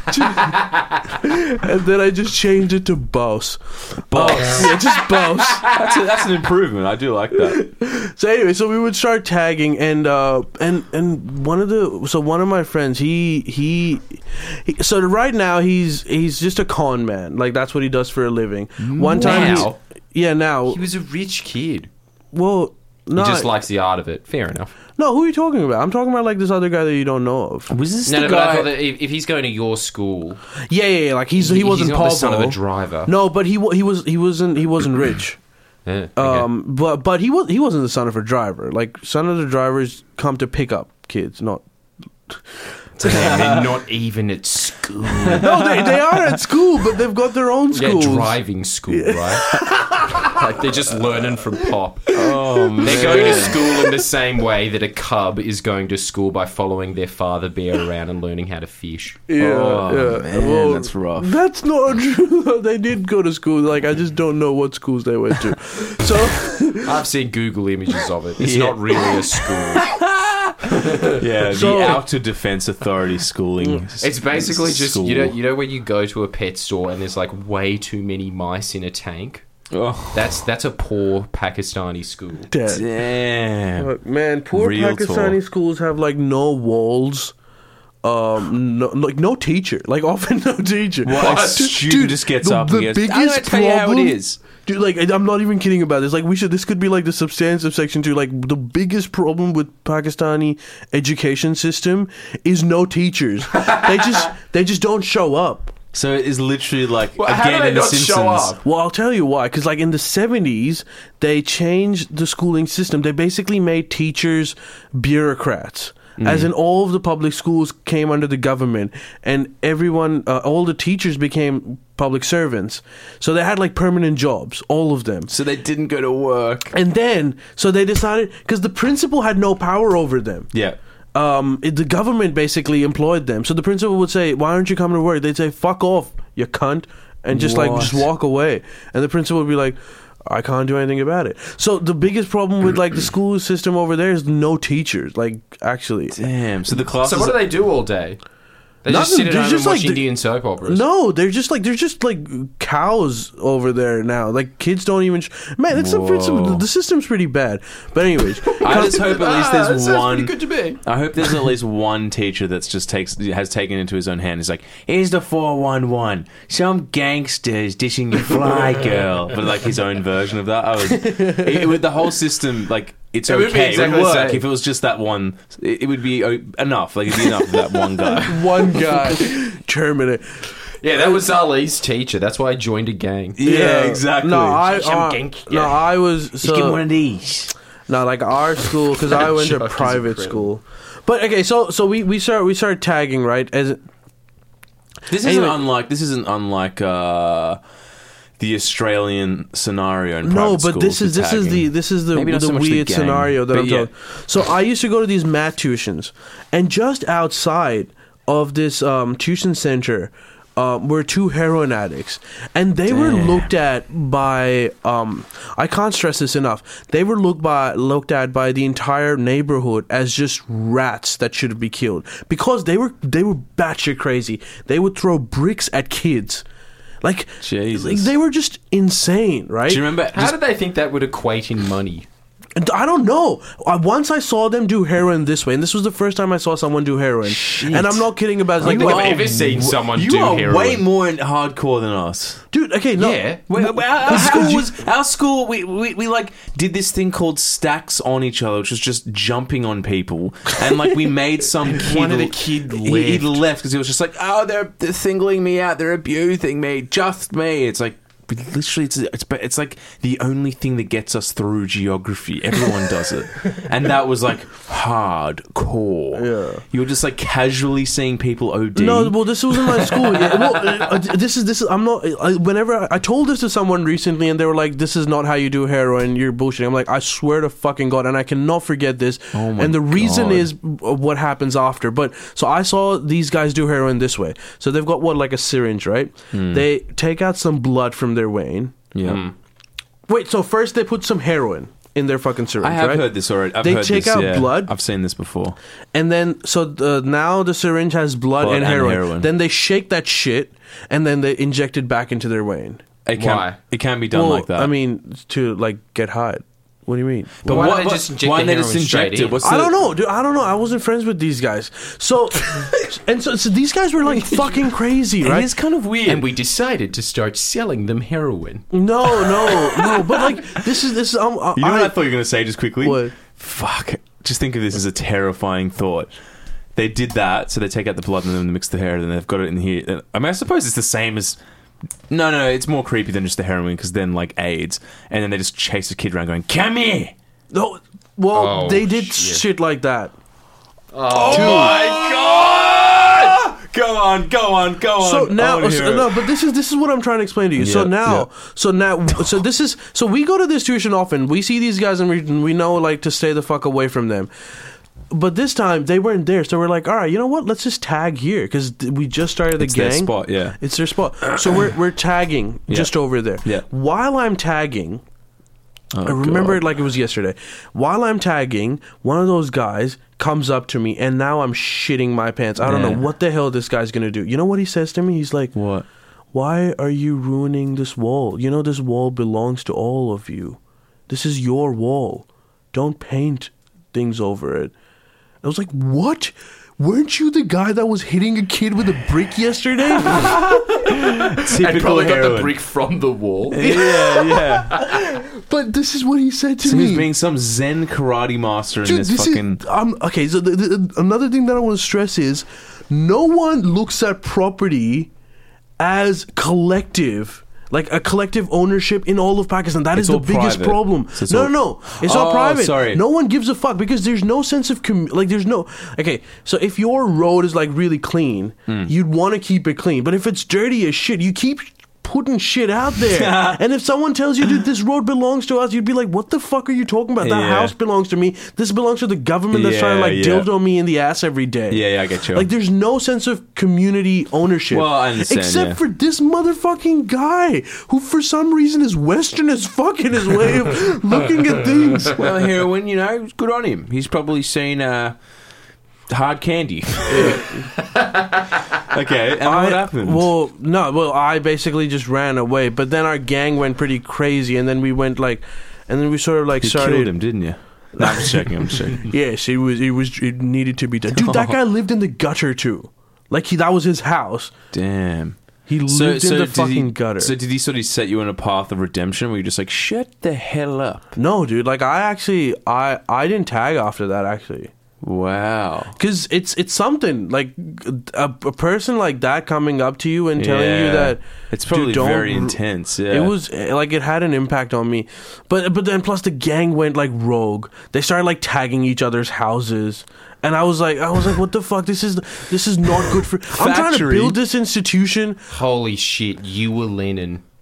to- and then I just changed it to Boss. Boss. Uh, yeah, just Boss. That's a, that's an improvement. I do like that. So anyway, so we would start tagging, and uh, and and one of the so one of my friends, he he, he so right now he's he's just a con man. Like that's what he does for a living. One time, Now? he, yeah, now, He was a rich kid. well, no, He just likes the art of it. Fair enough. no. Who are you talking about? I'm talking about like this other guy that you don't know of. Was this No, the no, but I guy? thought that if, if he's going to your school, Yeah, yeah, yeah. Like he's he, he- wasn't he's not the son of Pablo. a driver. No, but he wa- he was he wasn't he wasn't rich. Yeah, okay. Um, but but he was he wasn't the son of a driver. Like son of the drivers come to pick up kids, not. Man, they're not even at school. No, they, they are at school, but they've got their own Yeah, schools. driving school, right? Like they're just learning from Pop. Oh man. They're going to school in the same way that a cub is going to school by following their father bear around and learning how to fish. Yeah, Oh, yeah. man, that's rough. That's not true. They did go to school. Like I just don't know what schools they went to. So I've seen Google images of it. It's Yeah. not really a school. Yeah, So- the Outer Defense Authority schooling. It's basically just school. you know you know when you go to a pet store and there's like way too many mice in a tank. Oh, That's that's a poor Pakistani school. Dad. damn. Look, man, poor Real Pakistani talk. schools have like no walls. Um, no, like no teacher. Like often no teacher. What? A Dude, student dude, just gets the, up the and goes, biggest "I'm gonna tell you how it problem- is." Dude, like I'm not even kidding about this. Like we should. This could be like the substantive section too. Like the biggest problem with Pakistani education system is no teachers. they just they just don't show up. So it is literally like Well, how again do they in The not Simpsons. show up? Well, I'll tell you why. Because, like, in the seventies, they changed the schooling system. They basically made teachers bureaucrats. As in, all of the public schools came under the government, and everyone, uh, all the teachers became public servants. So they had, like, permanent jobs, all of them. So they didn't go to work. And then, so they decided, because the principal had no power over them. Yeah. Um, it, the government basically employed them. So the principal would say, "Why aren't you coming to work?" They'd say, "Fuck off, you cunt," and just like What? just walk away. And the principal would be like, "I can't do anything about it." So the biggest problem with like the school system over there is no teachers. Like actually, Damn. So the classes. So what do they do all day? They just Nothing, sit at they're home just and watch like the- Indian soap operas. no, they're just like they're just like cows over there now. Like kids don't even. Sh- Man, it's the Whoa. principal. The system's pretty bad. But anyways, I just hope at least Ah, that there's sounds one. pretty good to me. I hope there's at least one teacher that's just takes has taken into his own hand. He's like, "Here's the four one one. Some gangsters dishing your fly girl," but like his own version of that. I was it, with the whole system. Like it's It would okay. be exactly it would the work same. if it was just that one. It, it would be uh, enough. Like it'd be enough of that one guy. one guy, Terminate. Yeah, that was Ali's teacher. That's why I joined a gang. Yeah, exactly. No, I Some uh, gangster. no, I was Just give him one so of these. no like our school because I went to Joke is private incredible. school. But okay, so so we we start we started tagging right as This Anyway. isn't unlike. This isn't unlike uh, the Australian scenario. In No, private but schools this is with this is the tagging. this is the, Maybe not the so much the weird gang, scenario that but I'm yeah. talking. So I used to go to these math tuitions, and just outside of this um, tuition center um, were two heroin addicts, and they were Damn. looked at by um, I can't stress this enough. They were looked by looked at by the entire neighborhood as just rats that should be killed because they were they were batshit crazy. They would throw bricks at kids. Like, Jesus. like they were just insane, right? Do you remember? How just- did they think that would equate in money? And I don't know. Uh, Once I saw them do heroin this way, and this was the first time I saw someone do heroin. And I'm not kidding about it. Like, You like, have ever seen someone you do are heroin? way more in hardcore than us. dude, okay, no. Yeah. Well, our, our school was our school. We, we we like did this thing called stacks on each other, which was just jumping on people, and like we made some kid. One of the kid he, he left. left because he was just like, oh, they're they're singling me out, they're abusing me, just me. It's like. But literally, it's it's it's like the only thing that gets us through geography. Everyone does it, and that was like hardcore. Yeah. You were just like casually seeing people O D. No, well, this was in my school. Yeah, well, uh, this is this is. I'm not. I, whenever I, I told this to someone recently, and they were like, "This is not how you do heroin. You're bullshitting." I'm like, I swear to fucking God, and I cannot forget this. Oh my and the reason God. is what happens after. But so I saw these guys do heroin this way. So they've got what, like a syringe, right? Hmm. They take out some blood from their vein. yeah. Wait, so first they put some heroin in their fucking syringe, I have right? heard this already. I've They heard take this, out yeah. blood. I've seen this before. And then, so the, now the syringe has blood, Blood and, and heroin. heroin. Then they shake that shit, and then they inject it back into their vein. It can, Why? It can be done well, like that. I mean, to like get high. What do you mean? but why what, don't they what- just inject why the don't they just heroin straight inject it? in? What's I the- don't know, dude. I don't know. I wasn't friends with these guys. So, and so, so these guys were like fucking crazy, It right? is kind of weird. And we decided to start selling them heroin. No, no, no. But like, this is this. Is, um, you know I, what I thought you were going to say just quickly? What? Fuck. Just think of this as a terrifying thought. They did that, so they take out the blood and then mix the hair, and then they've got it in here. I mean, I suppose it's the same as... No, no, no, it's more creepy than just the heroin, because then, like, AIDS, and then they just chase a kid around going, come here! No. Well, Oh, they did shit. shit like that. Oh my god! Go on, go on, go on. So I now, wanna hear so, it. no, but this is this is what I'm trying to explain to you. so Yeah, now, yeah. so now, so this is so we go to this tuition often. We see these guys and we we know like to stay the fuck away from them. But this time they weren't there, so we're like, all right, you know what? Let's just tag here because we just started the It's gang. their spot, yeah. It's their spot. So we're we're tagging Yeah. just over there. Yeah. While I'm tagging. Oh, I remember God. it like it was yesterday. While I'm tagging, one of those guys comes up to me, and now I'm shitting my pants. I don't Yeah. know what the hell this guy's gonna do. You know what he says to me? He's like, What? "Why are you ruining this wall? You know this wall belongs to all of you. This is your wall. Don't paint things over it." I was like, "What? Weren't you the guy that was hitting a kid with a brick yesterday?" And Typical probably got the heroin. brick from the wall. Yeah, yeah. But this is what he said to So me. he's being some Zen karate master in Dude, this, this fucking... is um, okay. So the, the, another thing that I want to stress is, no one looks at property as collective, like a collective ownership in all of Pakistan. That It's is the all biggest private. problem. So it's no, all- no, no, it's Oh, not private. sorry. No one gives a fuck because there's no sense of com- like. There's no okay. So if your road is like really clean, Hmm. you'd want to keep it clean. But if it's dirty as shit, you keep putting shit out there. And if someone tells you, dude, this road belongs to us, you'd be like, what the fuck are you talking about? That Yeah. house belongs to me. This belongs to the government that's trying to like Yeah, yeah. dildo me in the ass every day. Yeah, yeah, I get you. Like there's no sense of community ownership. Well, I understand, Except yeah. for this motherfucking guy who for some reason is Western as fuck in his way of looking at things. Well, heroin, you know, good on him. He's probably seen uh, hard candy. Okay, and I- what happened? Well, no, well, I basically just ran away, but then our gang went pretty crazy, and then we went like, and then we sort of like you started. killed him, didn't you? No, I'm just checking, I'm just checking. Yes, it was. It was. It needed to be done. Dude, that guy lived in the gutter too. Like he, that was his house. Damn. He lived in the did fucking he, gutter. So did he sort of set you on a path of redemption where you're just like, shut the hell up? No, dude. Like I actually, I, I didn't tag after that actually. Wow. Because it's it's something like a, a person like that coming up to you and telling you Yeah. that It's probably dude, don't very r- intense, yeah. It was eh, like it had an impact on me, but but then plus the gang went like rogue. They started like tagging each other's houses, and I was like I was like what the fuck? This is this is not good for. I'm trying to Factory. build this institution. Holy shit, you were Lennon.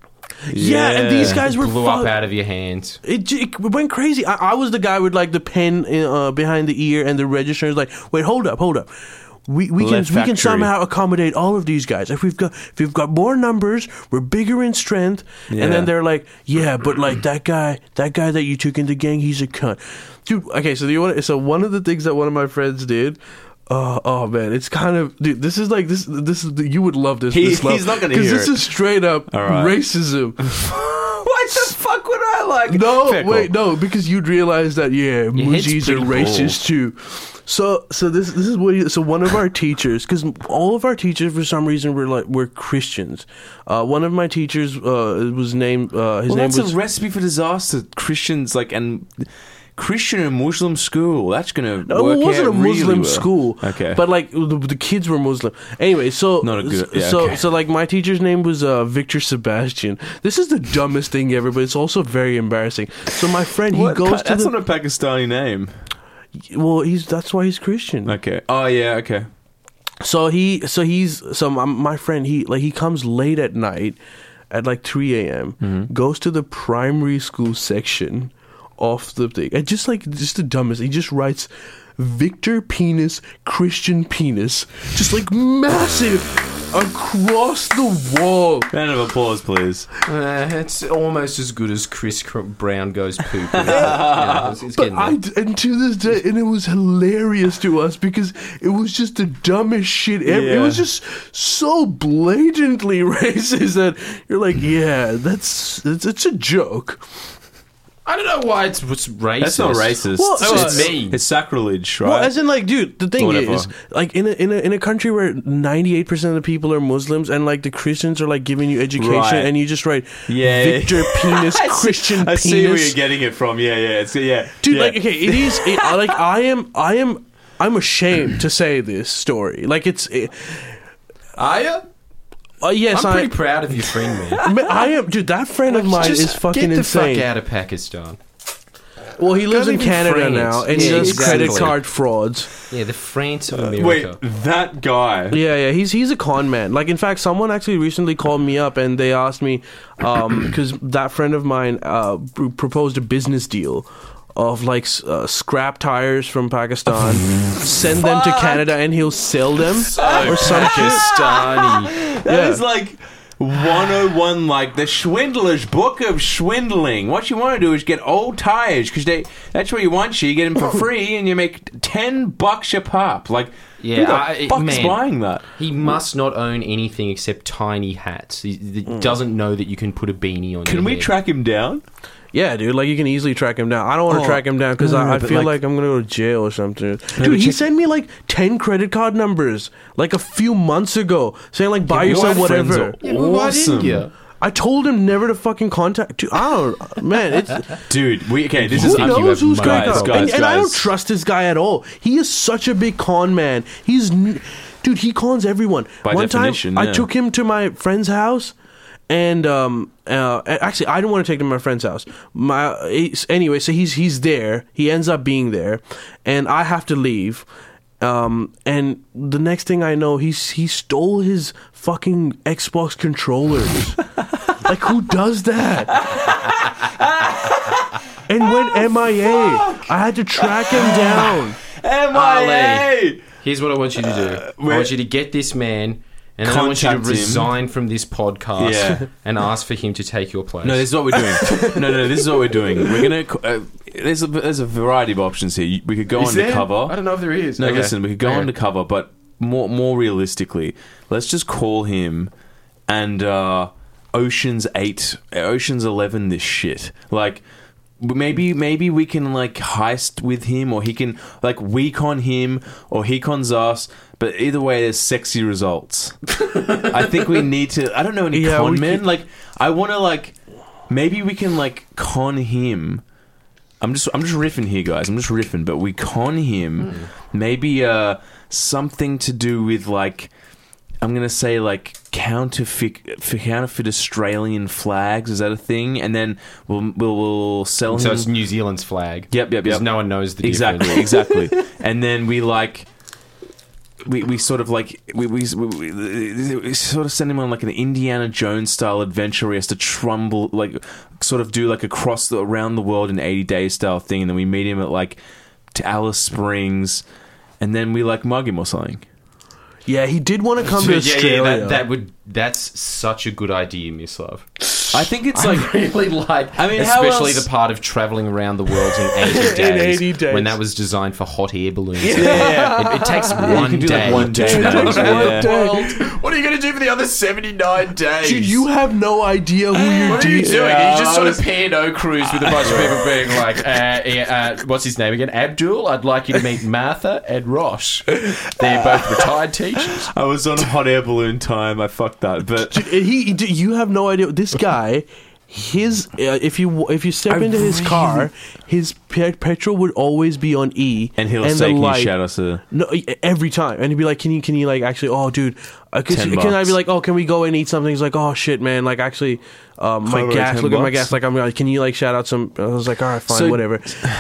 Yeah, and these guys were blew fu- up out of your hands. It, j- it went crazy. I, I was the guy with like the pen uh, behind the ear and the register is like, wait, hold up, hold up. We we can Left we can factory. somehow accommodate all of these guys. If we've got if we've got more numbers, we're bigger in strength. Yeah. And then they're like, yeah, but like that guy, that guy that you took in the gang, he's a cunt, dude. Okay, so the one so one of the things that one of my friends did. Uh, oh man, it's kind of dude. This is like this. This is you would love this. He- this he's not gonna hear this it. is straight up All right. racism. What the fuck would I like? No, Fickle. wait, no, because you'd realize that yeah, head's Mujis are pretty racist too. So, so this this is what. He, so one of our teachers, because all of our teachers for some reason were like were Christians. Uh, one of my teachers uh, was named. Uh, his Well, name that's was. a recipe for disaster. Christians like and Christian and Muslim school. That's gonna No, work it wasn't out a Muslim really well. school. Okay. but like the, the kids were Muslim. Anyway, so Not a good- yeah, so okay. so like my teacher's name was uh, Victor Sebastian. This is the dumbest thing ever, but it's also very embarrassing. So my friend, he What? goes Pa- to that's the, not a Pakistani name. well, he's that's why he's Christian. Okay. Oh yeah. Okay. So he, so he's, so my, my friend, he like he comes late at night, at like three a.m. Mm-hmm. Goes to the primary school section of the thing, and just like just the dumbest, he just writes Victor Penis Christian Penis, just like massive across the wall. Round of applause, please. Uh, it's almost as good as Chris Cr- Brown goes pooping. You know, it's, it's But getting I, there. and to this day, and it was hilarious to us because it was just the dumbest shit ever. It Yeah. was just so blatantly racist that you're like, yeah, that's it's, it's a joke. I don't know why it's, it's racist. That's not racist. Well, That's uh, just mean. It's sacrilege, right? Well, as in, like, dude, the thing Whatever. is, like, in a, in a in a country where ninety-eight percent of the people are Muslims, and like the Christians are like giving you education, Right. and you just write Yeah. Victor Penis I see- Christian I Penis. see where you're getting it from. Yeah, yeah, it's, yeah. Dude, yeah. like, okay, it is it, I- like I am, I am, I'm ashamed to say this story. Like, it's, it, Are you? uh, yes, I'm I, pretty proud of your friend, man. man, I am, dude. That friend of mine Just is fucking get the insane. fuck out of Pakistan. Well, he lives in live in Canada France. now, and he Yeah, does exactly. credit card frauds. Yeah, the France of Wait, America. that guy. Yeah, yeah, he's he's a con man. Like, in fact, someone actually recently called me up and they asked me because that friend of mine uh, pr- proposed a business deal of like s- uh, scrap tires from Pakistan, send them to Canada, and he'll sell them or some shit. Pakistani. That Yeah. is like one oh one, like the Schwindler's Book of Schwindling. What you want to do is get old tires because they that's what you want. You get them for free and you make ten bucks a pop. Like, Yeah, who the I- fuck's man. buying that? He must not own anything except tiny hats. He, he doesn't know that you can put a beanie on. Can your we head. track him down? Yeah, dude, like you can easily track him down. I don't want to Oh, track him down because no, I, no, I but, feel like, like- I'm gonna go to jail or something. but Dude, he check- sent me like ten credit card numbers like a few months ago, saying like buy Yeah, yourself your friends whatever. are Yeah, well, why didn't awesome. you? I told him never to fucking contact. Dude, I don't, man. It's Dude, we okay. This Who is think who you knows have who's money. credit Guys, card, guys, and, and I don't guys. trust this guy at all. He is such a big con man. He's, n- dude, he cons everyone. By One definition, time, yeah. I took him to my friend's house. And um, uh, actually, I didn't want to take him to my friend's house. My anyway, so he's he's there. He ends up being there, and I have to leave. Um, and the next thing I know, he's he stole his fucking Xbox controllers. Like, who does that? And went M I A. I had to track him down. M I A. Ali. Here's what I want you to do. I wait. want you to get this man, and then I want you to Contact him. resign from this podcast Yeah. and ask for him to take your place. No, this is what we're doing. no, no, this is what we're doing. We're gonna. Uh, there's a there's a variety of options here. We could go Is there? undercover. I don't know if there is. No, Okay. listen, we could go Okay. undercover, but more more realistically, let's just call him and uh, Ocean's Eight, Ocean's Eleven. This shit, like. Maybe maybe we can like heist with him, or he can like we con him, or he cons us. But either way, there's sexy results. I think we need to. I don't know any Yeah, con we men. could- Like I want to like maybe we can like con him. I'm just I'm just riffing here, guys. I'm just riffing, but we con him. Maybe uh something to do with like I'm gonna say like counterfeit for counterfeit Australian flags. Is that a thing? And then we'll we'll, we'll sell So him. it's New Zealand's flag. Yep, yep, Because yep. no one knows the Exactly, difference. exactly. And then we like we, we sort of like we, we, we, we, we sort of send him on like an Indiana Jones style adventure where he has to trumble like sort of do like a cross the, around the world in eighty days style thing, and then we meet him at like to Alice Springs, and then we like mug him or something. Yeah, he did want to come to yeah, Australia. yeah, that, that would. That's such a good idea, Miss Love. I think it's I like really like, I mean, how especially else- the part of traveling around the world in eighty days, In eighty days. when that was designed for hot air balloons. Yeah. it, it takes you one can do, day. like, one to day. travel It takes around one the day. world. What are you going to do for the other seventy-nine days? Dude, you have no idea who you're What are you de- doing? Yeah, you just I sort was- of P and O cruise with a bunch of people being like, uh, yeah, uh, what's his name again? Abdul? I'd like you to meet Martha and Ross. They're both retired teachers. I was on hot air balloon time. I fucked that, but He, he, you have no idea. This guy, his uh, if you if you step I into his really- car, his pe- petrol would always be on E, and he'll the say, "Can you light- shout us a?" No, every time, and he'd be like, "Can you, can you like actually? Oh, dude, uh, can, ten can I bucks. be like, oh, can we go and eat something?" He's like, "Oh shit, man, like actually, um, my Alright, gas. ten Look at my bucks. gas. Like, I'm like, can you like shout out some?" I was like, "All right, fine, So- whatever."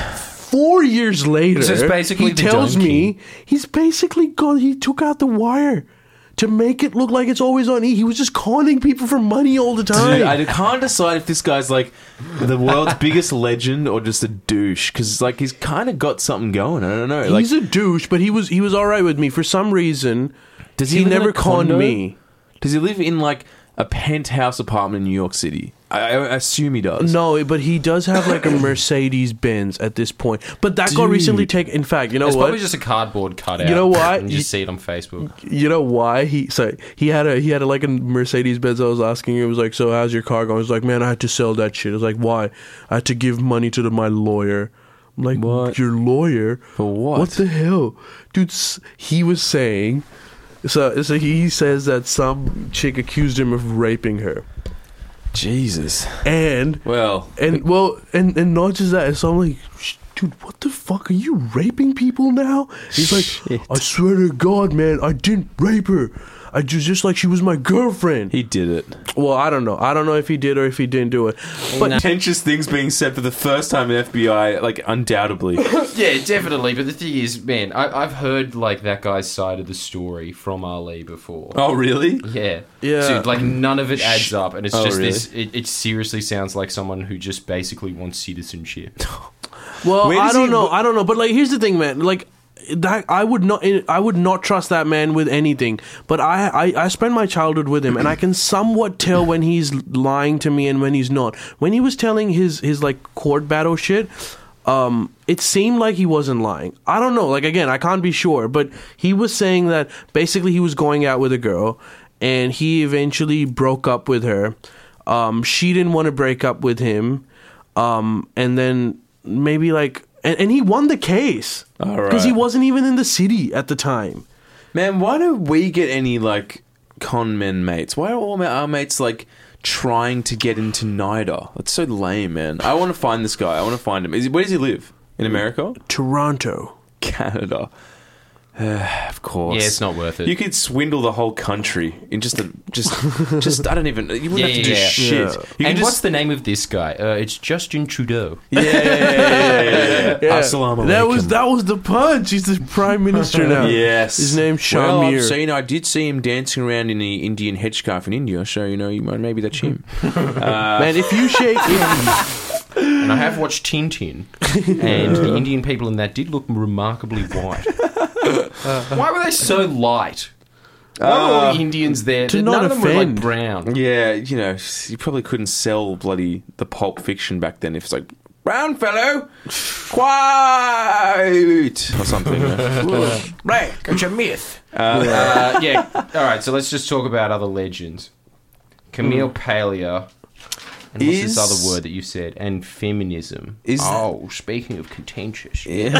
Four years later, So it's basically he the tells donkey. me he's basically gone. He took out the wire to make it look like it's always on E. He was just conning people for money all the time. Dude, I can't decide if this guy's like the world's biggest legend or just a douche, because like he's kind of got something going. I don't know. Like, He's a douche, but he was he was all right with me for some reason. does He, live in never a conned condo? me. Does he live in like a penthouse apartment in New York City? I, I assume he does. No, but he does have like a Mercedes Benz at this point. But that got Dude. recently taken. In fact, you know It's what? probably just a cardboard cutout. You know what? You You- just see it on Facebook. You know why he? So he had a he had a, like a Mercedes Benz. I was asking him. It was like, so how's your car going? He was like, man, I had to sell that shit. I was like, why? I had to give money to the, my lawyer. I'm like, What? your lawyer For what? What the hell, dude? s- He was saying. So, so he says that some chick accused him of raping her, Jesus. and Well, and well, and and not just that. So I'm like, "Sh- dude, what the fuck are you raping people now? He's like, Shit. I swear to God, man, I didn't rape her. I just just like she was my girlfriend. he did it. Well, I don't know. I don't know if he did or if he didn't do it. But Contentious things being said for the first time in F B I, like undoubtedly. Yeah, definitely. But the thing is, man, I, I've heard like that guy's side of the story from Ali before. Oh, really? Yeah, Yeah. Dude, like none of it adds up, and it's Oh, just really? this. It, it seriously sounds like someone who just basically wants citizenship. well, Where I does don't he- know. I don't know. But like, here's the thing, man. Like. That I would not, I would not trust that man with anything. But I, I, I spent my childhood with him, and I can somewhat tell when he's lying to me and when he's not. When he was telling his, his like court battle shit, um, it seemed like he wasn't lying. I don't know. Like again, I can't be sure, but he was saying that basically he was going out with a girl, and he eventually broke up with her. Um, she didn't want to break up with him, um, and then maybe like. And, and he won the case All because right. he wasn't even in the city at the time. Man, why don't we get any like con men mates? Why are all our mates like trying to get into NIDA? That's so lame, man. I want to find this guy. I want to find him. Is he, where does he live? In America? Toronto. Canada. Of course. Yeah, it's not worth it. You could swindle the whole country in just a just just I don't even you wouldn't Yeah, have to do yeah, yeah. shit. Yeah. You can and just what's the name of this guy? Uh, it's Justin Trudeau. yeah, yeah, yeah, yeah, yeah, yeah. Yeah. Assalamu That alaikum. was that was the punch. He's the prime minister now. Yes. His name's Sean Well, Muir. I've seen, I did see him dancing around in the Indian headscarf in India, so, you know, you might, maybe that's him. Man, if you shake, if, And I have watched Tintin, and the Indian people in that did look remarkably white. Why were they so light? Why were all the Indians there? to None not of them were like offend. brown. Yeah, you know, you probably couldn't sell bloody the Pulp Fiction back then if it's like, brown fellow, quiet, or something. you know. Right, it's a myth. Uh, yeah, all right, so let's just talk about other legends. Camille Paglia. And what's Is- this other word that you said? And feminism. Is- oh, speaking of contentious. Yeah,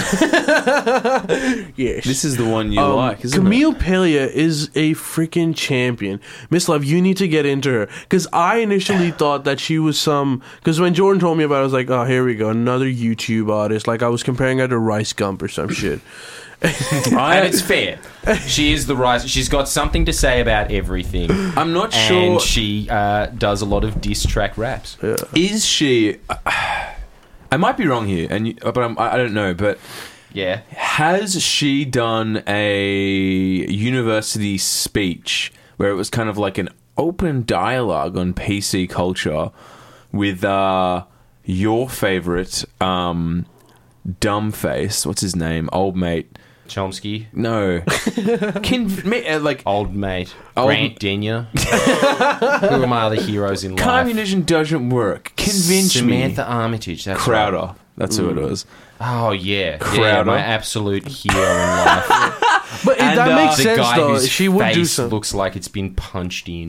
yes. this is the one you Um, like, isn't Camille Paglia is a freaking champion. Miss Love, you need to get into her. Because I initially thought that she was some... Because when Jordan told me about it, I was like, oh, here we go. Another YouTube artist. Like, I was comparing her to Rice Gump or some shit. it? I, And it's fair. She is the right. She's got something to say about everything. I'm not And sure. she uh, does a lot of diss track raps. Is she... I might be wrong here, and you, but I'm, I I don't know, but Yeah. Has she done a university speech where it was kind of like an open dialogue on P C culture with uh, your favorite um, dumb face? What's his name? Old mate. Chomsky. No. Can uh, like Old mate. Old- Grant Denia. Who are my other heroes in life? communism doesn't work. Convince Samantha me. Armitage. That's Crowder. right. That's who it was. Oh, yeah. Crowder. Yeah, my absolute hero in life. But And, that uh, makes the sense, guy though. whose She would do face something. looks like it's been punched in.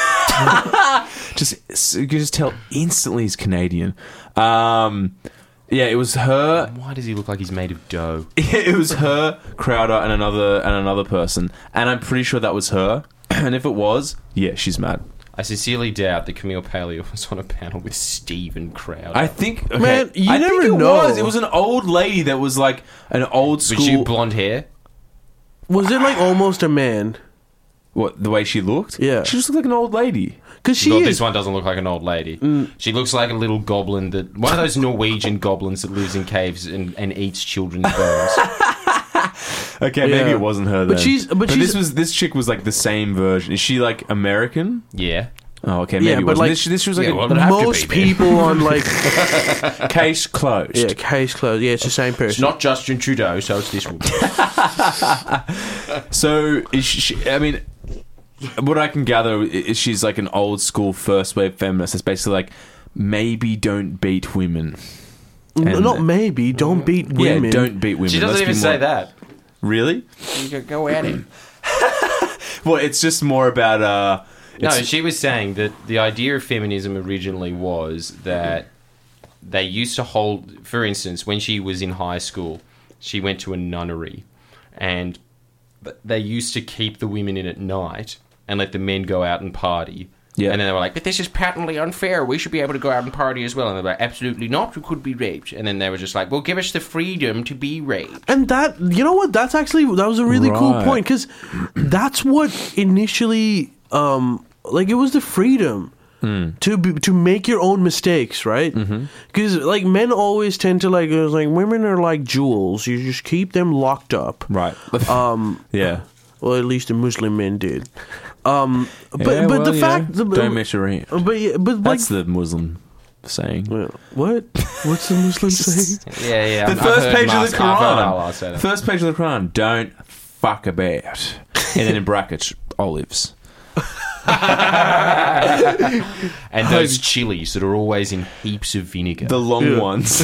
Just you can just tell instantly he's Canadian. Um, yeah, it was her. Why does he look like he's made of dough? It was her, Crowder, and another and another person, and I'm pretty sure that was her. And if it was, yeah, she's mad. I sincerely doubt that Camille Pallier was on a panel with Stephen Crowder. I think, okay, Man, you I never think it know. Was. It was an old lady that was like an old Was school. she blonde hair? Was it like almost a man? What, the way she looked? Yeah. she just looked like an old lady. Because she Well, is. this one doesn't look like an old lady. She looks like a little goblin that one of those Norwegian goblins that lives in caves and, and eats children's bones. Okay, Yeah. maybe it wasn't her. Then. But she's- but she's- this was this chick was like the same version. Is she like American? Yeah. Oh, okay, maybe Yeah, it but, wasn't. like- this, this was like Yeah, a well, it'd have to Most be, man. people on like case closed. yeah, case closed. Yeah, it's the same It's person. not Justin Trudeau, so it's this one. So is she, I mean, what I can gather is she's like an old school first wave feminist. It's basically like maybe don't beat women. N- and- not maybe. Don't beat women. Yeah, don't beat women. She doesn't Let's be even say more- that. Really? You go, go at him. Well, it's just more about uh. No, it's- she was saying that the idea of feminism originally was that they used to hold, for instance, when she was in high school, she went to a nunnery, and th- they used to keep the women in at night and let the men go out and party. Yeah. And then they were like, but this is patently unfair. We should be able to go out and party as well. And they were like, absolutely not. We could be raped. And then they were just like, well, give us the freedom to be raped. And that, you know what? That's actually that was a really cool Right. point because that's what initially, um, like, it was the freedom to be, to make your own mistakes, right? Because like men always tend to like, it was like women are like jewels. You just keep them locked up. right. Um, yeah. well, at least the Muslim men did. Um, but Yeah, but well, the yeah. fact, the, don't mess around. but yeah, but like, That's the Muslim saying. well, what? What's the Muslim saying? Yeah, yeah. The I've first heard page Mas- of the I've heard Quran. Allah say that. First page of the Quran. Don't fuck about. And then in brackets, olives. And those chilies that are always in heaps of vinegar. The long ones.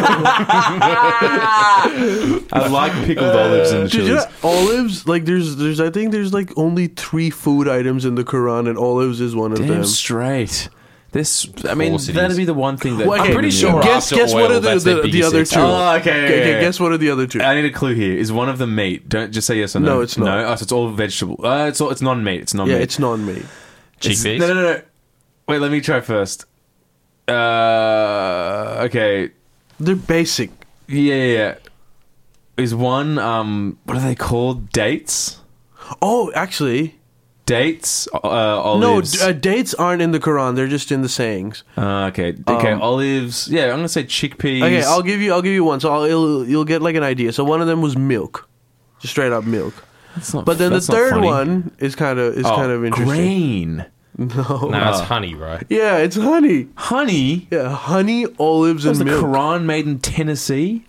I like pickled olives and Did you chilies. know, olives? Like, there's, there's, I think there's like only three food items in the Quran, and olives is one of Damn them. straight. This, I mean, course it that'd is. be the one thing that. Well, I'm okay, pretty sure Guess, after guess what oil, are the, that's their the, the biggest other two? export. Oh, okay, Okay, yeah, okay, yeah. guess what are the other two? I need a clue here. Is one of them meat? Don't just say yes or no. No, it's not. No, oh, so it's all vegetable. Uh, it's all, it's non-meat. It's non-meat. yeah, it's non-meat. It's- Chickpeas? No, no, no, no. Wait, let me try first. Uh, okay. They're basic. Yeah, yeah, yeah. Is one um, what are they called? Dates. Oh, actually, Dates. Uh, no, olives. d- uh, dates aren't in the Quran. They're just in the sayings. Uh, okay. Okay. Um, olives. Yeah, I'm gonna say chickpeas. Okay, I'll give you. I'll give you one. So I'll, you'll, you'll get like an idea. So one of them was milk, just straight up milk. That's not, But then the that's not third funny. one is kind of is Oh, kind of interesting. grain. No. No, it's honey, right? Yeah, it's honey. Honey. Yeah, honey, olives, Was and the milk. Quran made in Tennessee?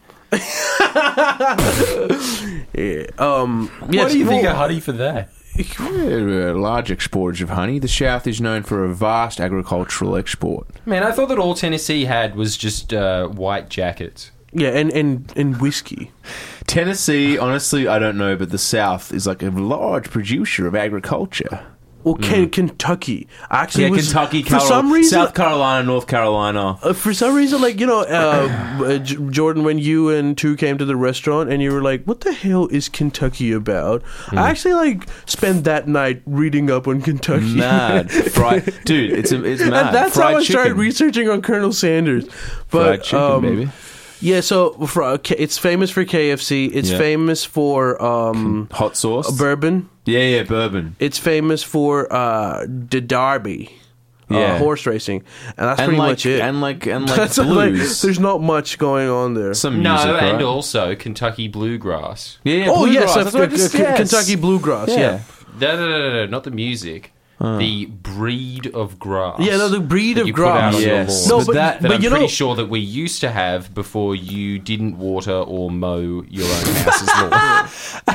Yeah. Um. What yes, do you think well, of honey for that? We're a large exporters of honey. The South is known for a vast agricultural export. Man, I thought that all Tennessee had was just uh, white jackets. Yeah, and and and whiskey. Tennessee, honestly, I don't know, but the South is like a large producer of agriculture. Well, Ken- Kentucky actually Yeah, was, Kentucky, for Carol- some reason. South Carolina, North Carolina. Uh, for some reason, like, you know, uh, uh, J- Jordan, when you and two came to the restaurant and you were like, what the hell is Kentucky about? I actually, like, spent that night reading up on Kentucky. Mad fried, dude. It's a, it's mad. And that's fried how I started chicken. researching on Colonel Sanders. But, Fried chicken, um, baby. Yeah, so for, uh, K- it's famous for K F C. It's Yeah. famous for um, Hot sauce. bourbon. yeah, yeah, bourbon. It's famous for uh, the Derby. uh, Yeah. horse racing, and that's and pretty like, much it. And like and like That's like, blues. there's not much going on there. Some No, music, and right? also Kentucky bluegrass. yeah, yeah, oh yes, bluegrass, uh, that's what I K- just- K- yes. Kentucky bluegrass. Yeah. Yeah. No, no, no, no, no, not the music. The breed of grass. Yeah, no, the breed that of you put out grass. on your Yes. lawn. No, but, that- that but I'm you pretty know, sure that we used to have before you didn't water or mow your own house's lawn.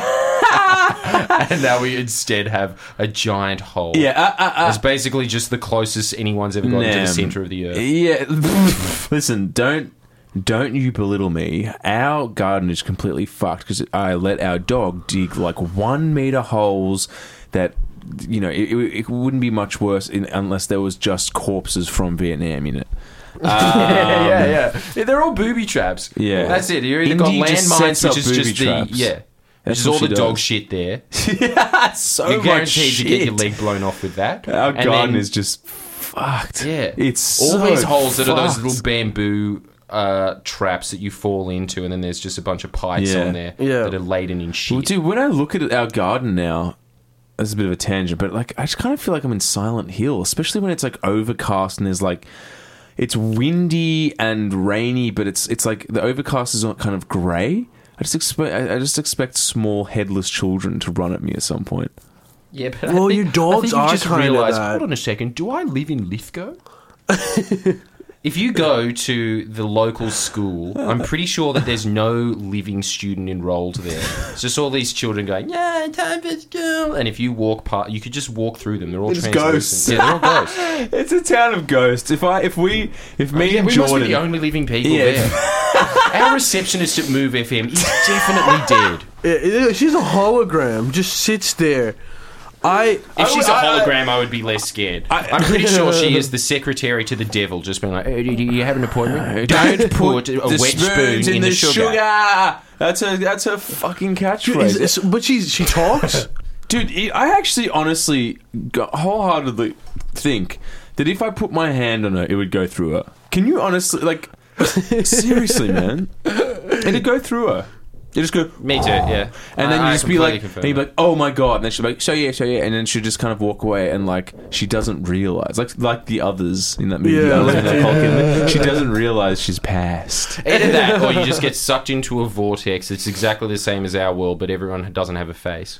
And now we instead have a giant hole. Yeah, uh, uh, uh, It's basically just the closest anyone's ever gotten to Nam. the centre of the earth. Yeah. Listen, don't don't you belittle me. Our garden is completely fucked because I let our dog dig like one meter holes that, you know, it, it, it wouldn't be much worse in, unless there was just corpses from Vietnam in it. yeah, yeah, yeah, yeah. They're all booby traps. Yeah. That's it. You either got Indy just sets landmines, up which is booby just traps. the yeah, which That's is what all she the dog does. shit there. Yeah, so You're much guaranteed to get your shit. leg blown off with that. Our And garden then- is just fucked. Yeah, It's all so these holes that are those fucked. little bamboo uh, traps that you fall into, and then there's just a bunch of pipes Yeah. on there Yeah. that are laden in shit. Well, dude, when I look at our garden now, that's a bit of a tangent, but like I just kind of feel like I'm in Silent Hill, especially when it's like overcast and there's like it's windy and rainy, but it's it's like the overcast is kind of grey. I just expect I I just expect small headless children to run at me at some point. Yeah, but Well, I think, your dogs I think are you just kinda realised, that. hold on a second, do I live in Lithgow? If you go to the local school, I'm pretty sure that there's no living student enrolled there. It's just all these children going, yeah, time for school. And if you walk past, you could just walk through them. They're all It's translucent. ghosts. Yeah, they're all ghosts. It's a town of ghosts. If I if we if me Yeah, and we Jordan must be the only living people Yeah. there. Our receptionist at Move F M is definitely dead. Yeah, yeah, she's a hologram. Just sits there. I If she's a I- I- hologram, I would be less scared. I, am pretty sure she is the secretary to the devil, just being like, hey, do you have an appointment? Don't put a the wet spoon spoons in, the, sugar. That's her. That's her fucking Is- catchphrase. is- but she she talks. Dude, it- I actually honestly go- wholeheartedly think that if I put my hand on her, it would go through her. Can you honestly, like, seriously, man? It'd go through her. You just go, Me too, yeah. and then I- you I just be completely like, confirm and you'd be that. like, oh my god, and then she'll be like, so yeah, so yeah, and then she'll just kind of walk away, and like she doesn't realize, like like the others in that movie, Yeah, the others like- in that Hulk, she doesn't realize she's passed. Either that, or you just get sucked into a vortex. It's exactly the same as our world, but everyone doesn't have a face.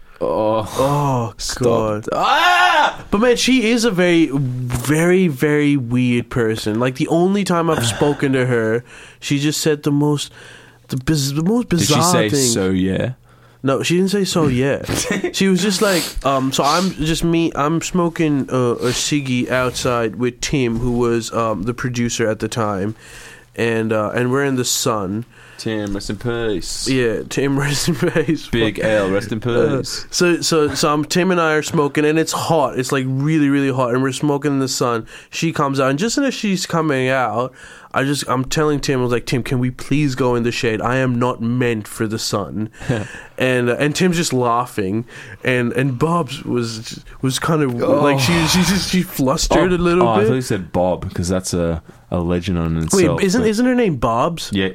Oh, Oh god. ah! But man, she is a very, very, very weird person. Like the only time I've spoken to her, she just said the most, the, biz- the most Did she bizarre say thing. so? Yeah. No, she didn't say so yet. She was just like, um, so I'm just me. I'm smoking uh, a ciggy outside with Tim, who was um, the producer at the time, and uh, and we're in the sun. Tim, rest in peace. Yeah, Tim, rest in peace. Big L, rest in Uh, peace. so so so um, Tim and I are smoking, and it's hot. It's like really really hot, and we're smoking in the sun. She comes out, and just as she's coming out, I just I'm telling Tim, I was like, Tim, can we please go in the shade? I am not meant for the sun. and uh, and Tim's just laughing, and and Bob's was was kind of like she she just she flustered a little oh, I thought you bit. said Bob because that's a, a legend on itself. Wait, isn't but- isn't her name Bob's? yeah.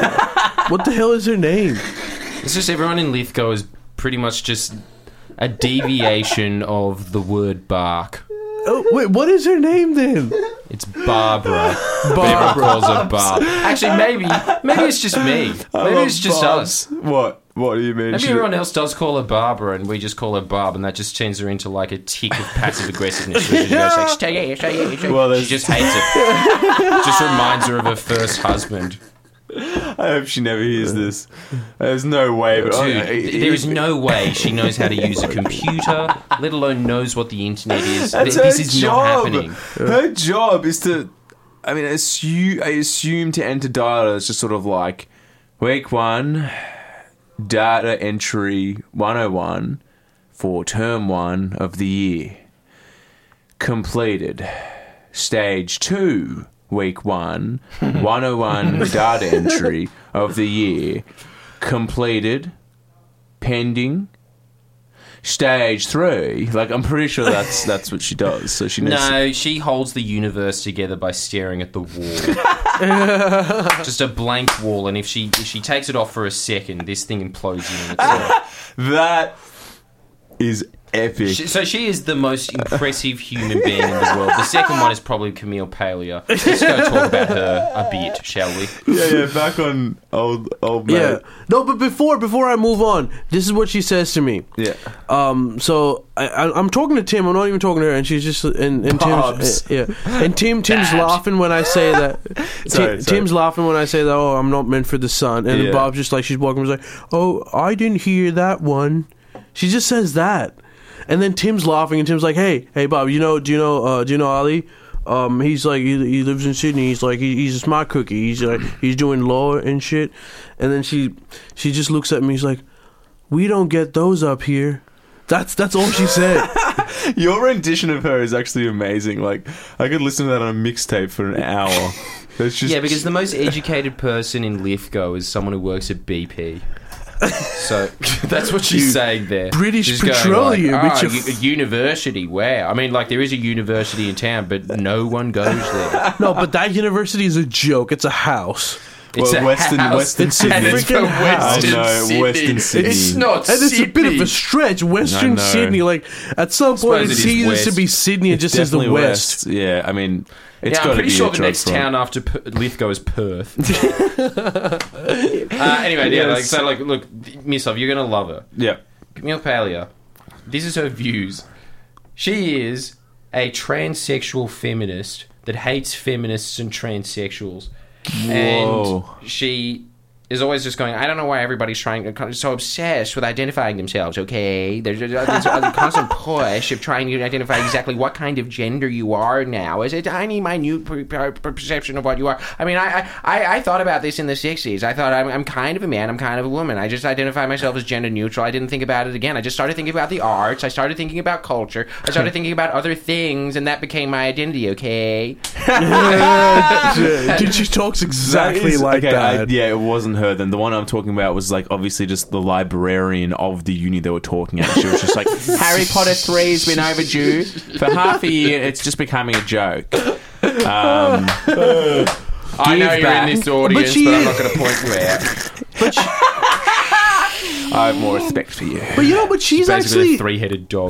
What the hell is her name? It's just everyone in Lithgow is pretty much just a deviation of the word bark. Oh wait, what is her name then? It's Barbara. But everyone calls her Barb. Actually, maybe maybe it's just me. Maybe it's just us. What? What do you mean? Maybe She- everyone else does call her Barbara, and we just call her Barb, and that just turns her into like a tick of passive aggressiveness. She goes like, "Stay here, stay here, stay here." Well, she there's- just hates it. Just reminds her of her first husband. I hope she never hears this. There's no way. But Dude, I- th- there is no way she knows how to use a computer, let alone knows what the internet is. That's Th- this her is job. not happening. Her job is to. I mean, I assume, I assume to enter data is just sort of like week one, data entry one oh one for term one of the year. Completed. Stage two, week one, one oh one data entry of the year. Completed. Pending. Stage three, like I'm pretty sure that's that's what she does. So she knows. No, she holds the universe together by staring at the wall. Just a blank wall, and if she if she takes it off for a second, this thing implodes in on itself. That is epic. She, so she is the most impressive human being in the world. The second one is probably Camille Paglia. Let's go talk about her a bit, shall we? Yeah, yeah. Back on old old Yeah. mate. No, but before before I move on, this is what she says to me. Yeah. Um. So I, I I'm talking to Tim. I'm not even talking to her, and she's just and, and Bobs. Tim's uh, yeah. And Tim Tim's Babs. laughing when I say that. Tim, Sorry, sorry. Tim's laughing when I say that. Oh, I'm not meant for the sun. And Yeah. then Bob's just like she's walking. Was like, oh, I didn't hear that one. She just says that, and then Tim's laughing, and Tim's like, hey, hey, Bob, you know, do you know, uh, do you know Ali? Um, he's like, he, he lives in Sydney. He's like, he, he's a smart cookie. He's like, he's doing law and shit. And then she, she just looks at me. She's like, we don't get those up here. That's that's all she said. Your rendition of her is actually amazing. Like, I could listen to that on a mixtape for an hour. It's just Yeah, because the most educated person in Lithgow is someone who works at B P. So that's what she's saying there. British She's going Petroleum, Like, which oh, you- a university. Where? I mean, like there is a university in town, but no one goes there. No, but that university is a joke. It's a house. It's Well, a Western- house, Western It's a and it's freaking for house. Western I know, Sydney. Western Sydney. It's not And it's a bit of Sydney. a stretch. I Western know. Sydney, like at some suppose point, it it is ceases to west. be Sydney and just says the definitely West. Yeah, I mean, it's yeah, got I'm to pretty be sure a the drug next front. town after P- Lithgow is Perth. uh, anyway, yeah, like, Yes. so like, look, Miss Love, you're gonna love her. Yeah. Camille Paglia, this is her views. She is a transsexual feminist that hates feminists and transsexuals. Whoa. And she is always just going, I don't know why everybody's trying to, so obsessed with identifying themselves, okay? There's a, there's a constant push of trying to identify exactly what kind of gender you are now. It's a tiny, minute per- per- perception of what you are. I mean, I, I, I thought about this in the sixties. I thought, I'm, I'm kind of a man, I'm kind of a woman. I just identify myself as gender neutral. I didn't think about it again. I just started thinking about the arts. I started thinking about culture. I started thinking about other things, and that became my identity, okay? Dude, she talks exactly That is- like okay, I- that. yeah, it wasn't her. Then the one I'm talking about was like obviously just the librarian of the uni they were talking at. She was just like, Harry Potter three has been overdue for half a year. It's just becoming a joke. Um, I know you're back. in this audience, but, she- I'm not going to point you out. But, she, I have more respect for you. but you know, but she's Basically, actually a three-headed dog.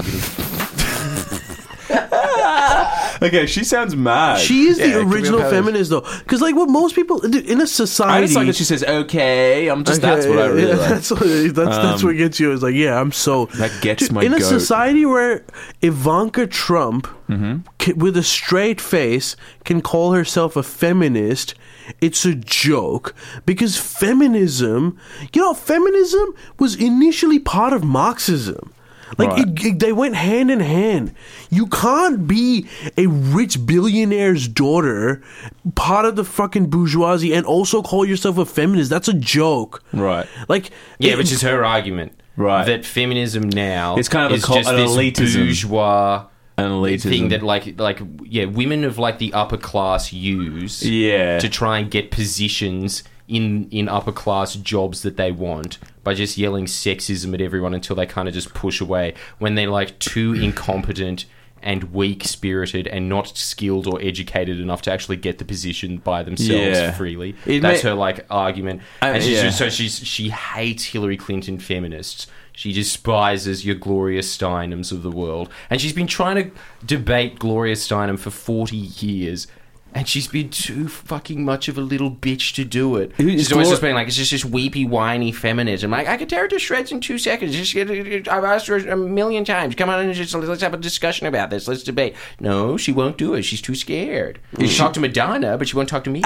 Okay, she sounds mad. she is Yeah, the Camille original Paglia. feminist though, because like what most people dude, in a I society. just like that she says, "Okay." I'm just Okay, that's what I really yeah, like. That's what, that's, that's what gets you. It's like, yeah, I'm so. That gets Dude, my in a goat. society where Ivanka Trump, Mm-hmm. ca- with a straight face, can call herself a feminist, it's a joke because feminism, you know, feminism was initially part of Marxism. Like Right. it, it- they went hand in hand. You can't be a rich billionaire's daughter, part of the fucking bourgeoisie, and also call yourself a feminist. That's a joke, Right. Like, Yeah, it- which is her argument. Right. That feminism now It's kind of a is cult- just an this elitism. bourgeois An elitism. thing that, like, like yeah, women of like the upper class use Yeah. to try and get positions in in upper class jobs that they want by just yelling sexism at everyone until they kind of just push away when they're like too incompetent and weak spirited and not skilled or educated enough to actually get the position by themselves Yeah. freely. It That's may- her like argument. I- and she's yeah. just, so she's she hates Hillary Clinton feminists. She despises your Gloria Steinems of the world. And she's been trying to debate Gloria Steinem for forty years. And she's been too fucking much of a little bitch to do it. Who is She's always Glor- just been like, it's just this weepy, whiny feminism. Like, I could tear her to shreds in two seconds. Just get, I've asked her a million times. Come on and just let's have a discussion about this. Let's debate. No, she won't do it. She's too scared. She talk to Madonna, but she won't talk to me.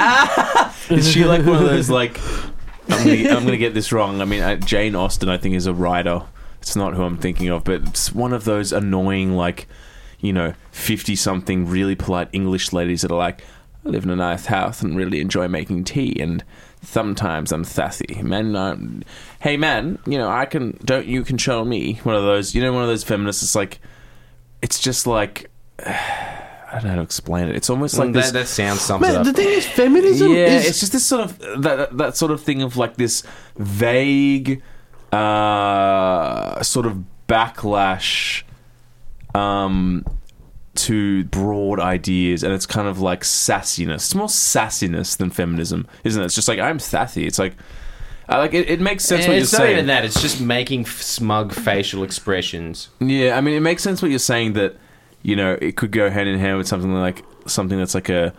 Is she like one of those like? I'm gonna, I'm gonna get this wrong. I mean, uh, Jane Austen, I think, is a writer. It's not who I'm thinking of, but it's one of those annoying, like, you know, fifty-something really polite English ladies that are like, I live in a nice house and really enjoy making tea, and sometimes I'm sassy. Man, um, hey man, you know, I can. Don't you control me? One of those, you know, one of those feminists. It's like, it's just like. I don't know how to explain it. It's almost like that, this. that sound sums man, it up. the thing is, feminism Yeah, is it's just this sort of that, that that sort of thing of like this vague uh, sort of backlash um, to broad ideas, and it's kind of like sassiness. It's more sassiness than feminism, isn't it? It's just like I'm sassy. It's like I like it. It makes sense what it's you're not saying. even that. It's just making f- smug facial expressions. Yeah, I mean, it makes sense what you're saying that, you know, it could go hand in hand with something like something that's like a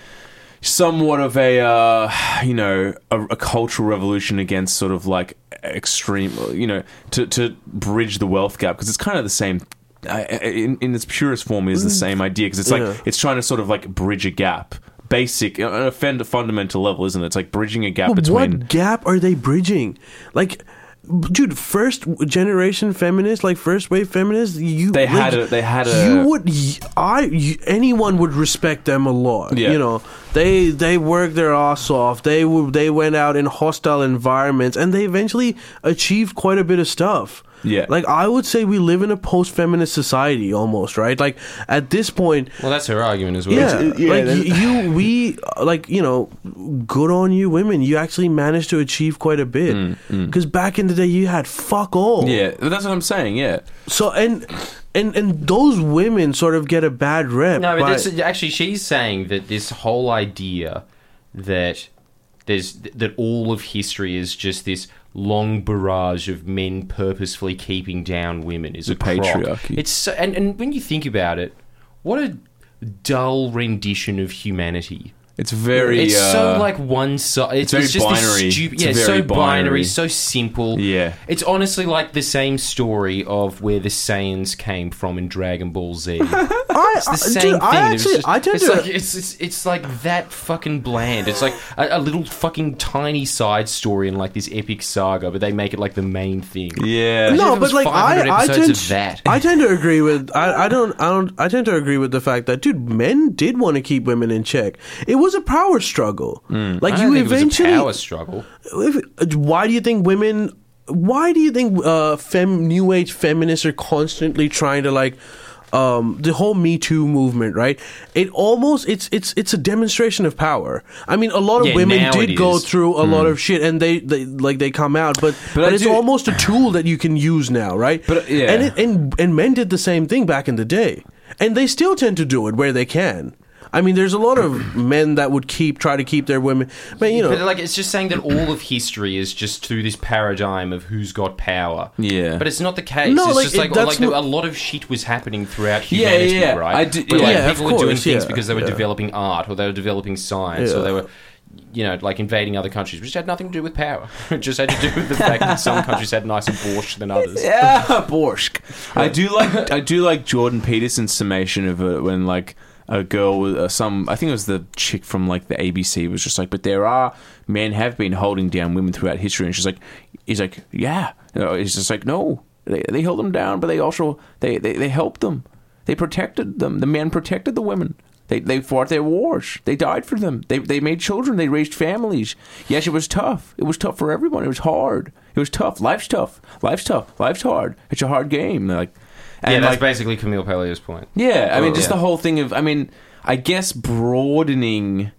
somewhat of a, uh, you know, a, a cultural revolution against sort of like extreme, you know, to, to bridge the wealth gap, because it's kind of the same. I- In, in its purest form, is the same idea, because it's like Yeah. it's trying to sort of like bridge a gap, basic, on a fund- fundamental level, isn't it? It's like bridging a gap But between. what gap are they bridging? Like, dude, first generation feminists, like first wave feminists, you They like, had a- they had a- You would, I, you, anyone would respect them a lot. Yeah. You know, they they worked their ass off. They were they went out in hostile environments, and they eventually achieved quite a bit of stuff. Yeah. Like, I would say we live in a post-feminist society almost, right? Like, at this point, Well, that's her argument as well. yeah, yeah, like that- you, you, we, like, you know, good on you, women. You actually managed to achieve quite a bit. Because back in the day, you had fuck all. Yeah, that's what I'm saying. Yeah, So and and and those women sort of get a bad rep. No, but by- that's actually she's saying that this whole idea that there's that all of history is just this long barrage of men purposefully keeping down women is The a crock. patriarchy. It's so, and and when you think about it, what a dull rendition of humanity. it's very. It's uh, so like one side. It's, very it's just binary. This stupid, It's yeah, very so binary, binary. so simple. Yeah. It's honestly like the same story of where the Saiyans came from in Dragon Ball Z. I, It's the I- same dude, thing. I It's actually, just- I tend it's to. like it's, it's it's like that fucking bland. It's like a, a little fucking tiny side story in like this epic saga, but they make it like the main thing. Yeah. Imagine no, if it but was like five I, hundred I episodes tend, of that. I tend to agree with. I, I don't. I don't. I tend to agree with the fact that, dude, men did want to keep women in check. It was a power struggle. Like, I don't you think eventually. it was a power struggle. If, why do you think women? Why do you think uh, fem new age feminists are constantly trying to like um, the whole Me Too movement? Right? It almost it's it's it's a demonstration of power. I mean, a lot of Yeah, women now did it go is. through a lot of shit, and they, they like they come out, but but, I it's do- almost a tool that you can use now, right? But, uh, yeah. and it, and and men did the same thing back in the day, and they still tend to do it where they can. I mean, there's a lot of men that would keep try to keep their women, but you know, But like, it's just saying that all of history is just through this paradigm of who's got power. Yeah. But it's not the case. No, it's like, just it- like, that's like the- not- a lot of shit was happening throughout Yeah, humanity, yeah, right? I do- Where, like, yeah, of people were doing course, things yeah, because they were yeah. developing art or they were developing science or Yeah. they were, you know, like invading other countries, which had nothing to do with power. It just had to do with the fact that some countries had nicer borscht than others. Yeah, borscht. I do like I do like Jordan Peterson's summation of it when like a girl with uh, some I think it was the chick from like the A B C was just like, but there are men have been holding down women throughout history, and she's like, he's like, yeah, you know, he's just like, no, they they held them down, but they also they they, they helped them, they protected them, the men protected the women. They they fought their wars. They died for them. They they made children. They raised families. Yes, it was tough. It was tough for everyone. It was hard. It was tough. Life's tough. Life's tough. Life's hard. It's a hard game. They're like, and yeah, that's like, basically Camille Pellier's point. yeah. I mean, Oh, just yeah. the whole thing of. I mean, I guess broadening.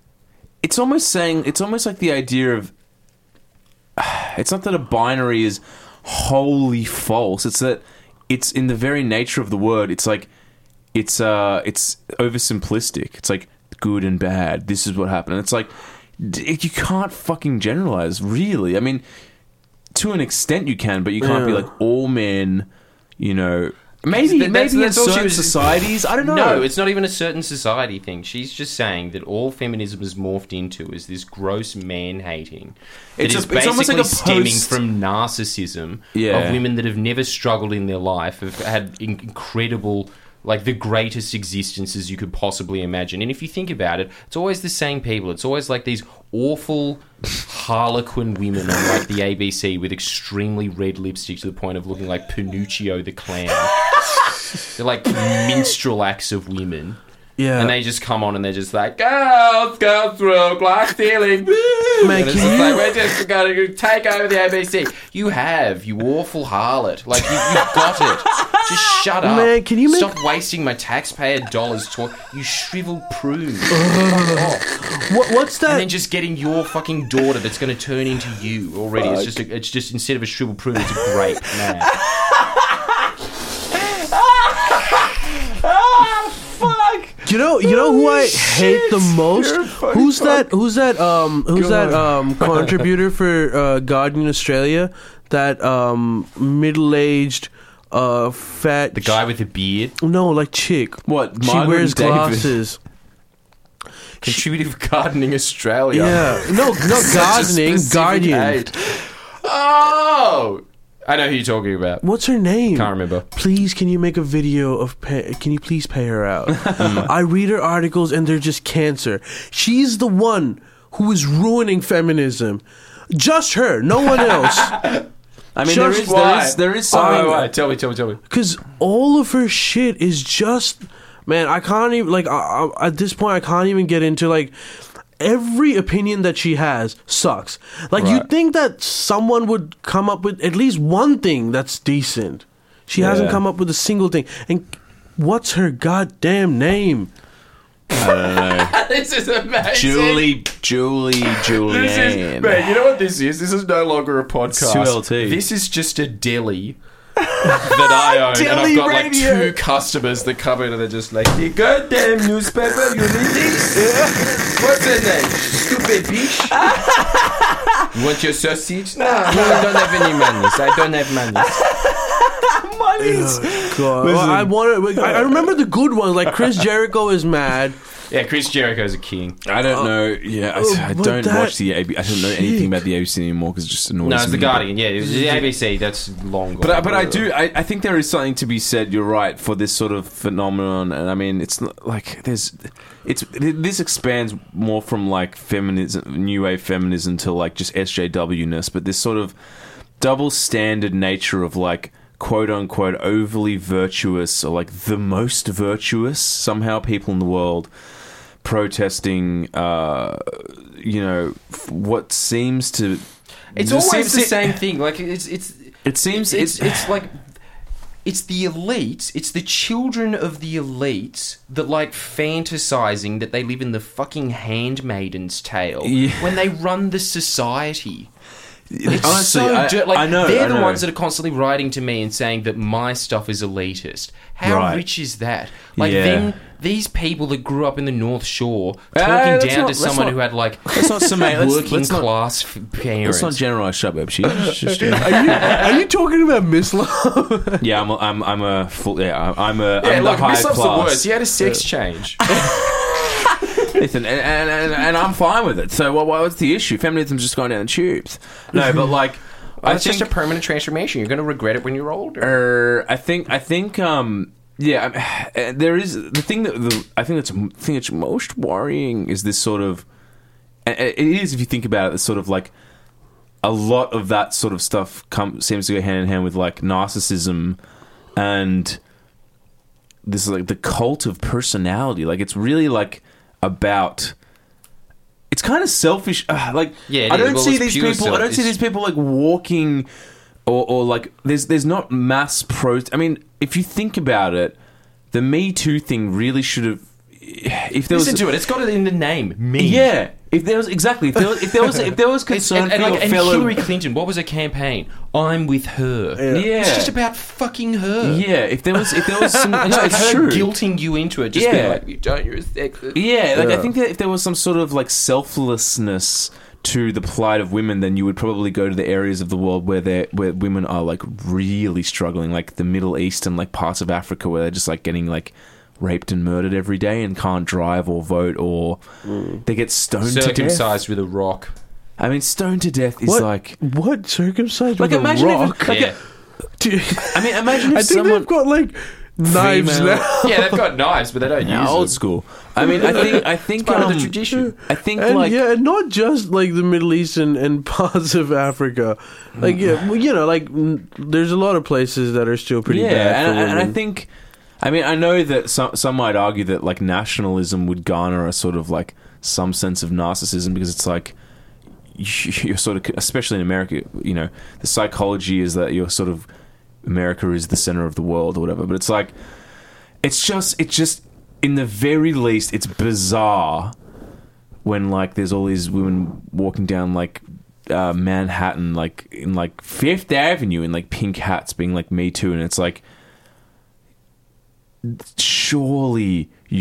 It's almost saying. It's almost like the idea of. It's not that a binary is wholly false. It's that it's in the very nature of the word. It's like. It's uh, it's oversimplistic. It's like good and bad. This is what happened. And it's like d- you can't fucking generalize, really. I mean, to an extent you can, but you can't be Yeah. like all men. You know, maybe That's- maybe that's in all she certain was- societies. I don't know. No, it's not even a certain society thing. She's just saying that all feminism is morphed into is this gross man-hating. That It's is a- it's almost basically like a stemming post- from narcissism Yeah. of women that have never struggled in their life, have had in- incredible... like the greatest existences you could possibly imagine. And if you think about it, it's always the same people. It's always like these awful harlequin women on like the A B C with extremely red lipstick to the point of looking like Pinocchio the clown. They're like minstrel acts of women. yeah. And they just come on and they're just like, girls go through glass ceiling. Man, And it's can just you- like, we're just going to take over the A B C. You have, you awful harlot. Like, you, you've got it. Just shut up. Man, can you make- Stop wasting my taxpayer dollars to you shriveled prune. Fuck off. what, what's that? And then just getting your fucking daughter that's going to turn into you already. It's just, a, it's just instead of a shriveled prune, it's a grape. Man. Ah, fuck! You You know, you know who I hate the most? Who's that? Who's that? Um, who's that? Um, contributor for uh, Guardian Australia? That um, middle-aged, uh, fat. The guy with the beard. No, like chick. What? She Margaret wears David? glasses. Contributive Gardening Australia. Yeah. No, not Such a gardening. specific Guardian. age. Oh! I know who you're talking about. What's her name? Can't remember. Please, can you make a video of? Pay, can you please pay her out? I read her articles and they're just cancer. She's the one who is ruining feminism. Just her, no one else. I mean, there Just is, there why? is there is Oh, something. wait, wait, tell me, tell me, tell me. Because all of her shit is just, man, I can't even, like, I, I, at this point, I can't even get into, like, every opinion that she has sucks. Like, Right. you'd think that someone would come up with at least one thing that's decent. She hasn't Yeah. come up with a single thing. And what's her goddamn name? I don't know. This is amazing. Julie, Julie, This Julianne. is, man, you know what this is? This is no longer a podcast. two L T. This is just a deli that I own, and Deli I've got radio. like two customers that come in and they're just like, "You goddamn newspaper, you need this? What's the name? Stupid bitch. You want your sausage? No, no, I don't have any monies. I don't have monies." God. Well, I want. I I remember the good ones. Like Chris Jericho is mad. Yeah, Chris Jericho's a king. I don't know. Yeah, I, Oh, I but don't that watch the A B C. I don't know anything chick. about the A B C anymore because it just annoys me. No, it's the but- Guardian. Yeah, it was the A B C. That's long gone. But I, but I do I, I think there is something to be said. You're right for this sort of phenomenon, and I mean it's not, like there's it's this expands more from like feminism, new wave feminism to like just S J W ness. But this sort of double standard nature of like quote unquote overly virtuous or like the most virtuous somehow people in the world protesting, uh, you know, f- what seems to. It's it always seems- the same thing. Like it's it's. It seems it's it- it's like it's the elites, it's the children of the elites that like fantasizing that they live in the fucking Handmaiden's Tale Yeah. when they run the society. It's Honestly, so I- dirt. Like I know, they're I the know. ones that are constantly writing to me and saying that my stuff is elitist. How Right. rich is that? Like Yeah. then these people that grew up in the North Shore Ah, talking let's down not- to let's someone not- who had like let's not summate- let's- working let's not- class f- parents. Let's not generalize. Shut up, she. Just- Are you, are you talking about Miss Love? yeah, I'm. A, I'm. I'm a full. Yeah, I'm a. yeah, I'm like the high Miss Love's the class. worst. He had a sex change. Listen, and, and, and, and I'm fine with it. So, what, what's the issue? Feminism's just going down the tubes. No, but like, I It's just think, a permanent transformation. You're going to regret it when you're older. uh, I think, I think, um, yeah, uh, there is the thing that the I think that's the thing that's most worrying is this sort of. and It is if you think about it, it's sort of like a lot of that sort of stuff come, seems to go hand in hand with like narcissism and this is like the cult of personality. Like it's really like about. It's kind of selfish. Uh, like Yeah, it I is. don't Well, see it's these pure people. self- I don't see it's- these people like walking, or, or like there's there's not mass pro. I mean, if you think about it, the Me Too thing really should have. If there Listen was to it. It's got it in the name. Me. yeah. If there was exactly if there was if there was, if there was It's- concern and, and, for like, your and fellow Hillary Clinton, what was her campaign? I'm with her. Yeah. It's just about fucking her. yeah, if there was if there was some And no, it's like it's her true. guilting you into it. Just Yeah. being like, you don't, you're a sexist. Yeah, like I Yeah. think that if there was some sort of like selflessness to the plight of women, then you would probably go to the areas of the world where they where women are like really struggling, like the Middle East and like parts of Africa where they're just like getting like raped and murdered every day and can't drive or vote or they get stoned to death. Circumcised with a rock. I mean, stoned to death is What? like What circumcised like with imagine a if rock? it, like Yeah. Dude, I mean, imagine if I think someone they've got like knives Female- now. Yeah, they've got knives, but they don't yeah, use old them. school. I mean, I think I think Part of the um, tradition. I think And like yeah, and not just like the Middle East and, and parts of Africa. Like yeah, well, you know, like n- there's a lot of places that are still pretty yeah, bad and, for and I women. think, I mean, I know that some some might argue that like nationalism would garner a sort of like some sense of narcissism because it's like you're sort of, especially in America, you know, the psychology is that you're sort of America is the center of the world or whatever. But it's like, it's just, it's just in the very least, it's bizarre when like there's all these women walking down like uh, Manhattan, like in like Fifth Avenue in like pink hats, being like Me Too, and it's like, surely you could,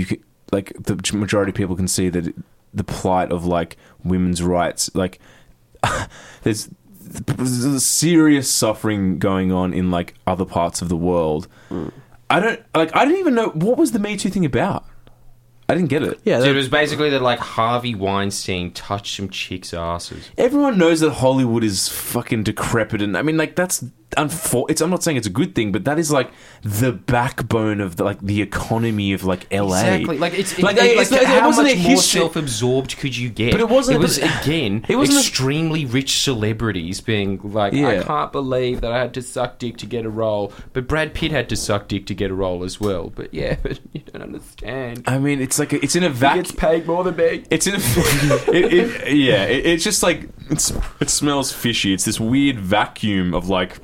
like the majority of people can see that it, the plight of like women's rights, like there's, there's serious suffering going on in like other parts of the world. Mm. I don't like. I didn't even know what was the Me Too thing about. I didn't get it. Yeah, Dude, that- it was basically that like Harvey Weinstein touched some chicks' asses. Everyone knows that Hollywood is fucking decrepit, and I mean, like that's unfor- It's I'm not saying it's a good thing, but that is like the backbone of the, like the economy of like L A. Exactly. Like it's Like, like, it, it's like not- it how wasn't much a more history- self-absorbed could you get? But it wasn't- It was but- again it wasn't a- extremely rich celebrities being like, Yeah. I can't believe that I had to suck dick to get a role, but Brad Pitt had to suck dick to get a role as well. But yeah, but you don't understand. I mean, it's like a, it's in a vacuum. Gets paid more than me. It's in a, it, it, yeah. It, it's just like it's, it smells fishy. It's this weird vacuum of like,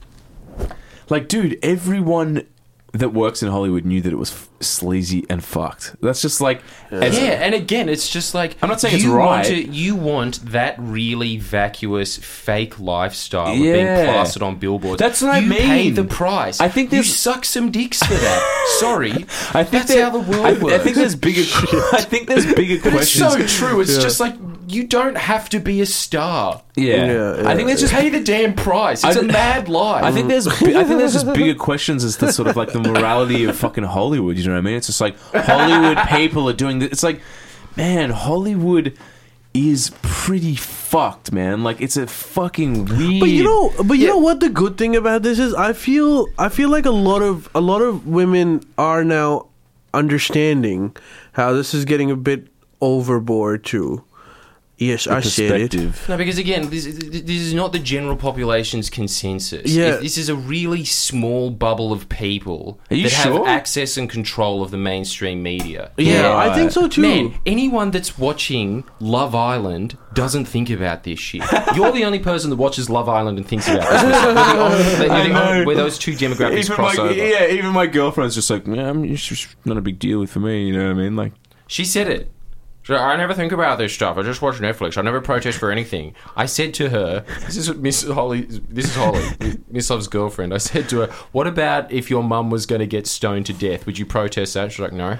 like, dude, everyone that works in Hollywood knew that it was f- sleazy and fucked. That's just like, as- Yeah, and again, it's just like I'm not saying it's you right. Want to, you want that really vacuous, fake lifestyle of Yeah. being plastered on billboards. That's what I you mean. pay the price. I think you there's- suck some dicks for that. Sorry, I think that's that- how the world I, works. I think there's bigger. I think there's bigger But it's questions. so true. It's Yeah. just like you don't have to be a star. yeah. Yeah, yeah. I think there's Just just pay the damn price. It's I- a mad life. I think there's, bi- I think there's just bigger questions as to sort of like the morality of fucking Hollywood. You know what I mean? It's just like Hollywood people are doing this. It's like, man, Hollywood is pretty fucked, man. Like it's a fucking weird. But you know, but you Yeah. know what the good thing about this is? I feel, I feel like a lot of a lot of women are now understanding how this is getting a bit overboard too. Yes, I said it. perspective. No, because again, this, this is not the general population's consensus. Yeah. If this is a really small bubble of people Are you that sure? have access and control of the mainstream media. Yeah, Right. I think so too. Man, anyone that's watching Love Island doesn't think about this shit. You're the only person that watches Love Island and thinks about this. We're the only- we're the I only- know. where those two demographics Even cross my, over. yeah, even my girlfriend's just like, yeah, I mean, it's just not a big deal for me. You know what I mean? Like, She said it. She said, I never think about this stuff. I just watch Netflix. I never protest for anything. I said to her, "This is Miss Holly. This is Holly, Miss Love's girlfriend." I said to her, "What about if your mum was going to get stoned to death? Would you protest that?" She's like, "No."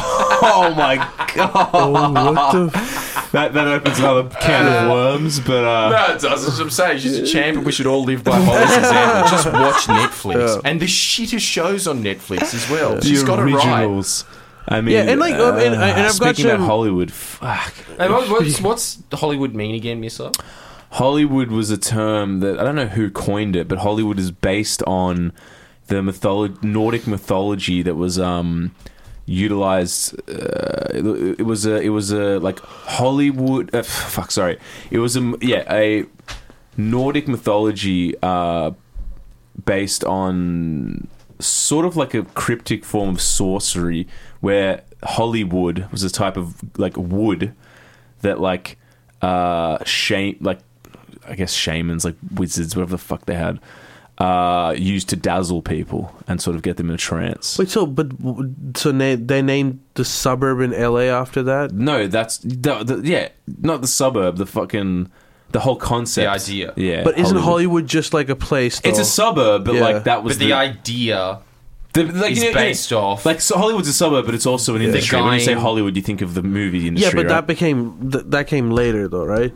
oh my god, Oh, what the? F- that that opens another can of worms. But uh, No, it doesn't. That's what I'm saying. She's a champion. We should all live by Holly's example. Just watch Netflix Yeah. and the shittest shows on Netflix as well. the She's got it right. originals. I mean, Yeah, and like, um, and- and I've got speaking about some- Hollywood. Fuck. Hey, what- what's, what's Hollywood mean again, Miss Love? Hollywood was a term that I don't know who coined it, but Hollywood is based on the mytholo- Nordic mythology that was um, utilized. Uh, it, it was a it was a like Hollywood. Uh, fuck, sorry. It was a yeah a Nordic mythology uh, based on sort of like a cryptic form of sorcery, where Hollywood was a type of like wood that like uh shame like I guess shamans, like wizards, whatever the fuck they had, uh used to dazzle people and sort of get them in a trance. Wait, so but so na- they named the suburb in L A after that? No, that's the, the, yeah, not the suburb, the fucking the whole concept, The idea. Yeah, But isn't Hollywood just like a place? Though? It's a suburb, but Yeah. like that was But the idea the, like, is you know, based off. like so Hollywood's a suburb, but it's also an industry. When you say guy- Hollywood, you think of the movie yeah, industry. but right? that became th- that came later though, right?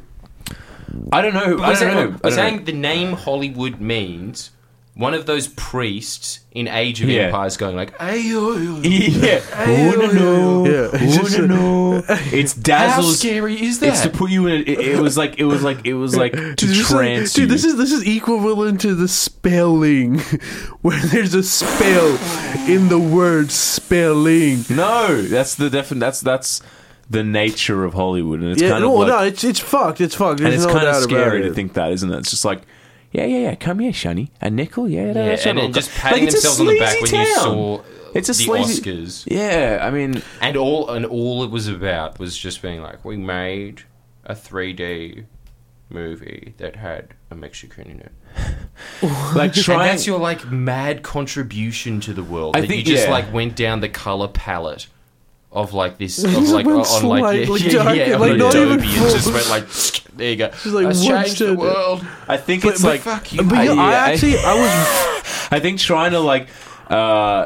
I don't know. I We're don't saying, know. I we're don't know. saying the name Hollywood means one of those priests in Age of Yeah. Empires going like, "Ayo, Yeah, who wanna know? Yeah. Who wanna know? It's how dazzles. scary is that?" It's to put you in. A, it, it was like it was like it was like to Dude, this is like- trance dude, you. this is this is equivalent to the spelling, where there's a spell in the word spelling. no, that's the defin. That's that's the nature of Hollywood, and it's Yeah, kind no, of like, no, it's it's fucked. It's fucked. and There's it's no kind of doubt scary about to it. think that, isn't it? It's just like, yeah, yeah, yeah, come here, Shani, a nickel, yeah, yeah, that's and, right. and just patting Like, it's a themselves on the back when sleazy you town. saw It's a the sleazy- Oscars, Yeah, I mean, and all and all it was about was just being like, we made a three D movie that had a Mexican in it. like And trying. that's your like mad contribution to the world. I that think- you just yeah. like went down the color palette of like this, of Just like went on like slightly yeah, yeah, darker, yeah, like on not Adobe, even and full. just went like there you go. like, Let's one change the shade. world. I think But- it's but like fuck you. But yeah, I- I yeah, I- actually I was I think trying to like uh,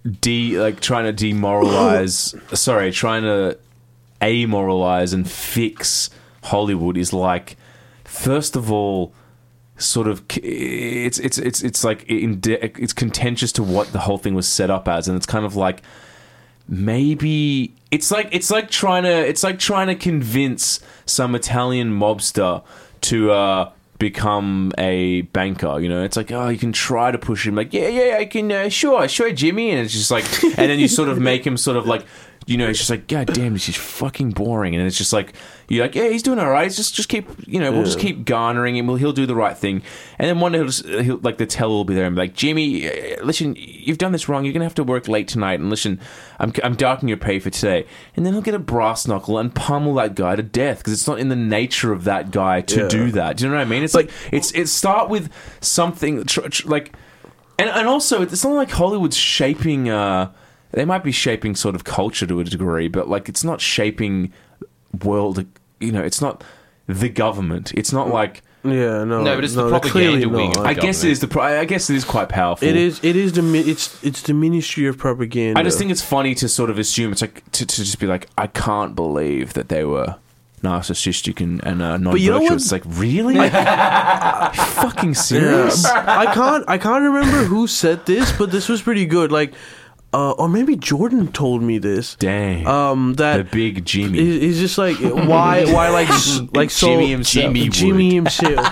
de like trying to demoralize. sorry, trying to amoralize and fix Hollywood is like, first of all, sort of it's it's it's it's like in de- it's contentious to what the whole thing was set up as, and it's kind of like maybe it's like it's like trying to it's like trying to convince some Italian mobster to uh become a banker, you know. It's like, oh, you can try to push him like, yeah yeah I can, uh, sure sure Jimmy, and it's just like, and then you sort of make him sort of like, you know, it's just like, god damn, this is fucking boring. And it's just like, you're like, yeah, he's doing all right. Just, just keep, you know, we'll just keep garnering him. We'll, he'll do the right thing. And then one day, he'll, just, he'll like the teller will be there and be like, Jimmy, uh, listen, you've done this wrong. You're gonna have to work late tonight. And listen, I'm, I'm docking your pay for today. And then he'll get a brass knuckle and pummel that guy to death because it's not in the nature of that guy to Yeah. do that. Do you know what I mean? It's like, it's it start with something tr- tr- like, and and also it's not like Hollywood's shaping. Uh, They might be shaping sort of culture to a degree, but like it's not shaping world. You know, it's not the government. It's not like. Yeah, no, No, but it's the no, they're propaganda clearly wing not. of I guess it is the. pro- I guess it is quite powerful. It is. It is the. mi- It's. It's the Ministry of Propaganda. I just think it's funny to sort of assume it's like to, to just be like, I can't believe that they were narcissistic and, and uh, non-virtuous. you know what? It's like, really? Fucking serious? Yeah. I can't. I can't remember who said this, but this was pretty good. Like, uh, or maybe Jordan told me this. Dang. Um, the that big Jimmy. he- he's just like why why like s- like so Jimmy himself. Jimmy, Jimmy himself.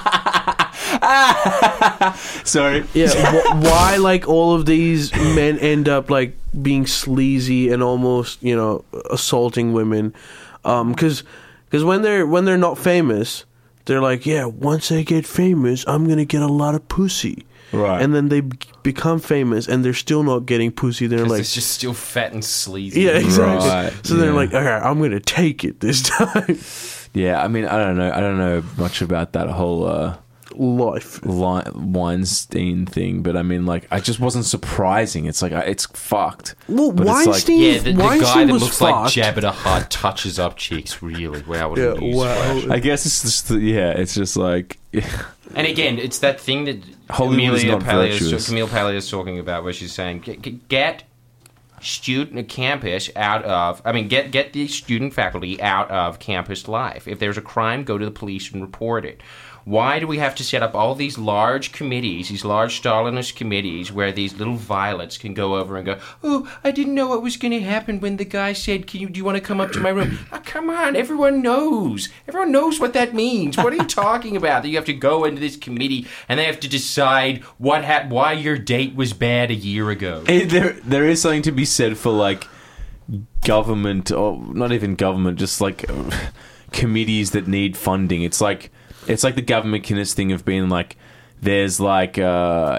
Sorry. Yeah, wh- why like all of these men end up like being sleazy and almost, you know, assaulting women, um, because because when they're when they're not famous, they're like, yeah, once I get famous, I'm gonna get a lot of pussy. Right. And then they b- become famous, and they're still not getting pussy. They're like, it's just still fat and sleazy. yeah, exactly. Right, So they're yeah. like, all right, I'm gonna take it this time. Yeah, I mean, I don't know. I don't know much about that whole uh, Life. Li- Weinstein thing, but I mean, like, I just wasn't surprising. It's like, I, it's fucked. Well, But it's like- Weinstein. Yeah, the, the guy Weinstein that was looks like fucked. Jabba the Hutt touches up chicks. Really, wow, what a Yeah, newsflash. wow. I guess it's just, yeah, it's just like, And again, it's that thing that Hollywood is Amelia not Palace, virtuous. Camille Paglia is talking about, where she's saying, get, get- get student campus out of, I mean, get get the student faculty out of campus life. If there's a crime, go to the police and report it. Why do we have to set up all these large committees, these large Stalinist committees, where these little violets can go over and go, oh, I didn't know what was going to happen when the guy said, "Can you, do you want to come up to my room?" Oh, come on, everyone knows. Everyone knows what that means. What are you talking about? That you have to go into this committee and they have to decide what ha- why your date was bad a year ago. it, there there is something to be said for like government, or not even government, just like uh, committees that need funding. It's like it's like the government can this thing of being like, there's like uh,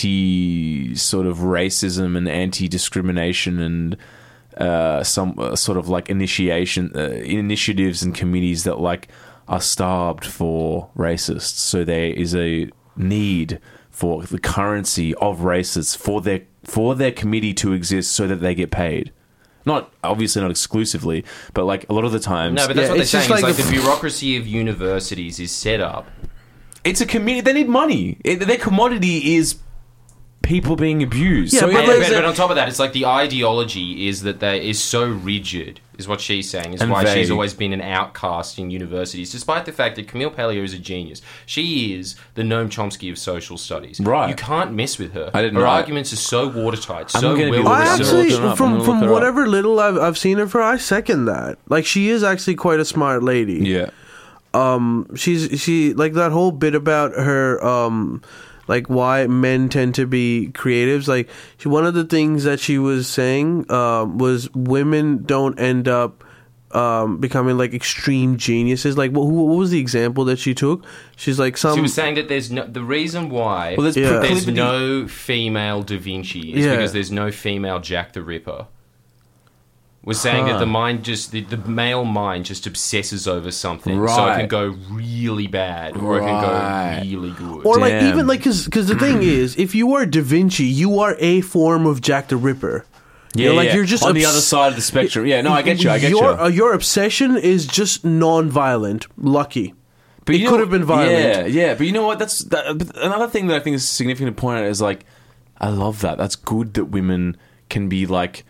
anti sort of racism and anti discrimination and uh, some uh, sort of like initiation uh, initiatives and committees that like are starved for racists. So there is a need for the currency of racists for their for their committee to exist so that they get paid. Not obviously not exclusively, but like a lot of the times, No, but that's Yeah, what they're it's just saying. like It's like a- the bureaucracy of universities is set up. it's a committee. They need money. It, their commodity is people being abused. Yeah, so but But, it- there's but, a- but on top of that, it's like the ideology is that they is so rigid, is what she's saying. Is And why she's vague. always been an outcast in universities, despite the fact that Camille Paglia is a genius. She is the Noam Chomsky of social studies. Right. You can't mess with her. I didn't her know. arguments are so watertight, I'm so gonna be well I looking researched. actually, look it up. I'm from gonna from look her up. whatever little I've I've seen of her, I second that. Like, she is actually quite a smart lady. yeah. She's she like that whole bit about her, um, like why men tend to be creatives. Like, she, one of the things that she was saying um, was women don't end up um, becoming like extreme geniuses. Like, what, what was the example that she took? She's like some. She was saying that there's no the reason why Well, there's Yeah. there's proclivity- no female Da Vinci is Yeah. because there's no female Jack the Ripper. Was saying that the mind just the, the male mind just obsesses over something, so it Right. can go really bad or it Right. can go really good. Or like Damn. even like because the thing is, if you are Da Vinci, you are a form of Jack the Ripper. Yeah, You're like yeah. you're just on the obs- other side of the spectrum. Yeah, no, I get you. I get your, you. Uh, your obsession is just non-violent. Lucky. But it you know could what- have been violent. Yeah, yeah. But you know what? That's that, but another thing that I think is significant to point out is like, I love that. That's good that women can be like,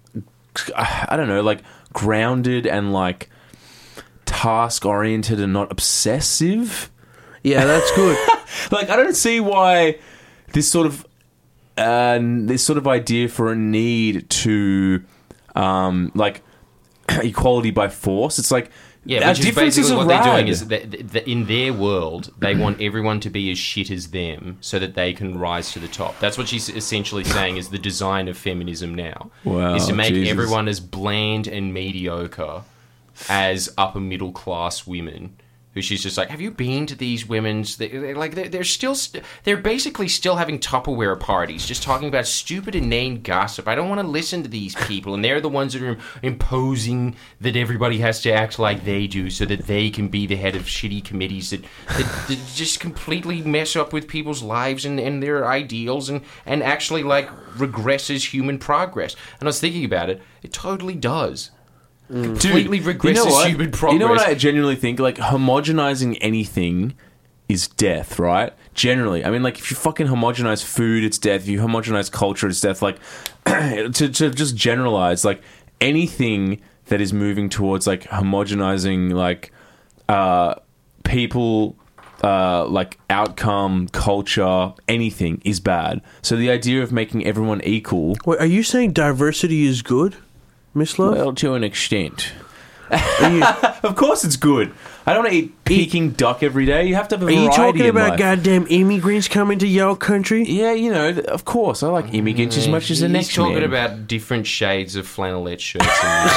I don't know, like grounded and like task oriented and not obsessive. Yeah, that's good. Like, I don't see why this sort of uh, this sort of idea for a need to um, like equality by force. It's like, Yeah, our which is differences basically are what they're doing rad. is that, that in their world, they want everyone to be as shit as them so that they can rise to the top. That's what she's essentially saying is the design of feminism now. Wow, is to make Jesus. everyone as bland and mediocre as upper middle class women. Who she's just like, have you been to these women's? They, they're like, they're, they're still, st- they're basically still having Tupperware parties, just talking about stupid inane gossip. I don't want to listen to these people, and they're the ones that are imposing that everybody has to act like they do, so that they can be the head of shitty committees that, that, that just completely mess up with people's lives and, and their ideals, and and actually like regresses human progress. And I was thinking about it, it totally does. Completely regresses you know what? human progress. You know what I genuinely think? Like, homogenizing anything is death, right? Generally. I mean, like, if you fucking homogenize food, it's death. If you homogenize culture, it's death. Like, to, to just generalize, like, anything that is moving towards, like, homogenizing, like, uh, people, uh, like, outcome, culture, anything is bad. So the idea of making everyone equal... Wait, are you saying diversity is good, Miss Love? Well, to an extent. Are you, Of course it's good. I don't want to eat Peking duck every day. You have to have a are you variety talking in about life. goddamn immigrants coming to your country? Yeah, you know, th- of course. I like immigrants as much as the He's next talking man. about different shades of flannelette shirts. And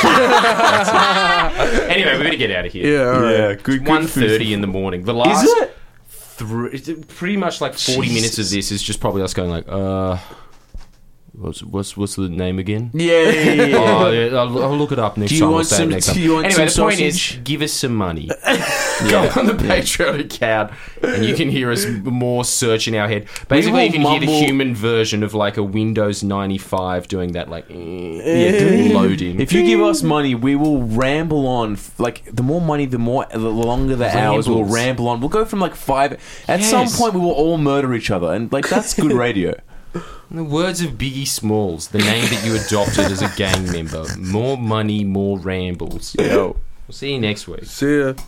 That's it. Anyway, we're gonna get out of here. Yeah, all right. Yeah, good, good One thirty in the morning. The last Is it? three, pretty much like forty minutes of this is just probably us going like, uh, what's what's what's the name again? Yeah, yeah, yeah, yeah. Oh, yeah, I'll, I'll look it up next Do you time. I'll want say it some- next do time. you want anyway, some the point sausage? is, give us some money. Go on the Patreon account, and you can hear us more search in our head. Basically, you can will hear the mumble- human version of like a Windows ninety-five doing that, like Yeah, loading. If you give us money, we will ramble on. F- Like, the more money, the more, the longer the hours, we'll Rambles. ramble on. We'll go from like five. At Yes. some point, we will all murder each other, and like that's good radio. In the words of Biggie Smalls, the name that you adopted as a gang member: more money, more rambles. Yo. We'll see you next week. See ya.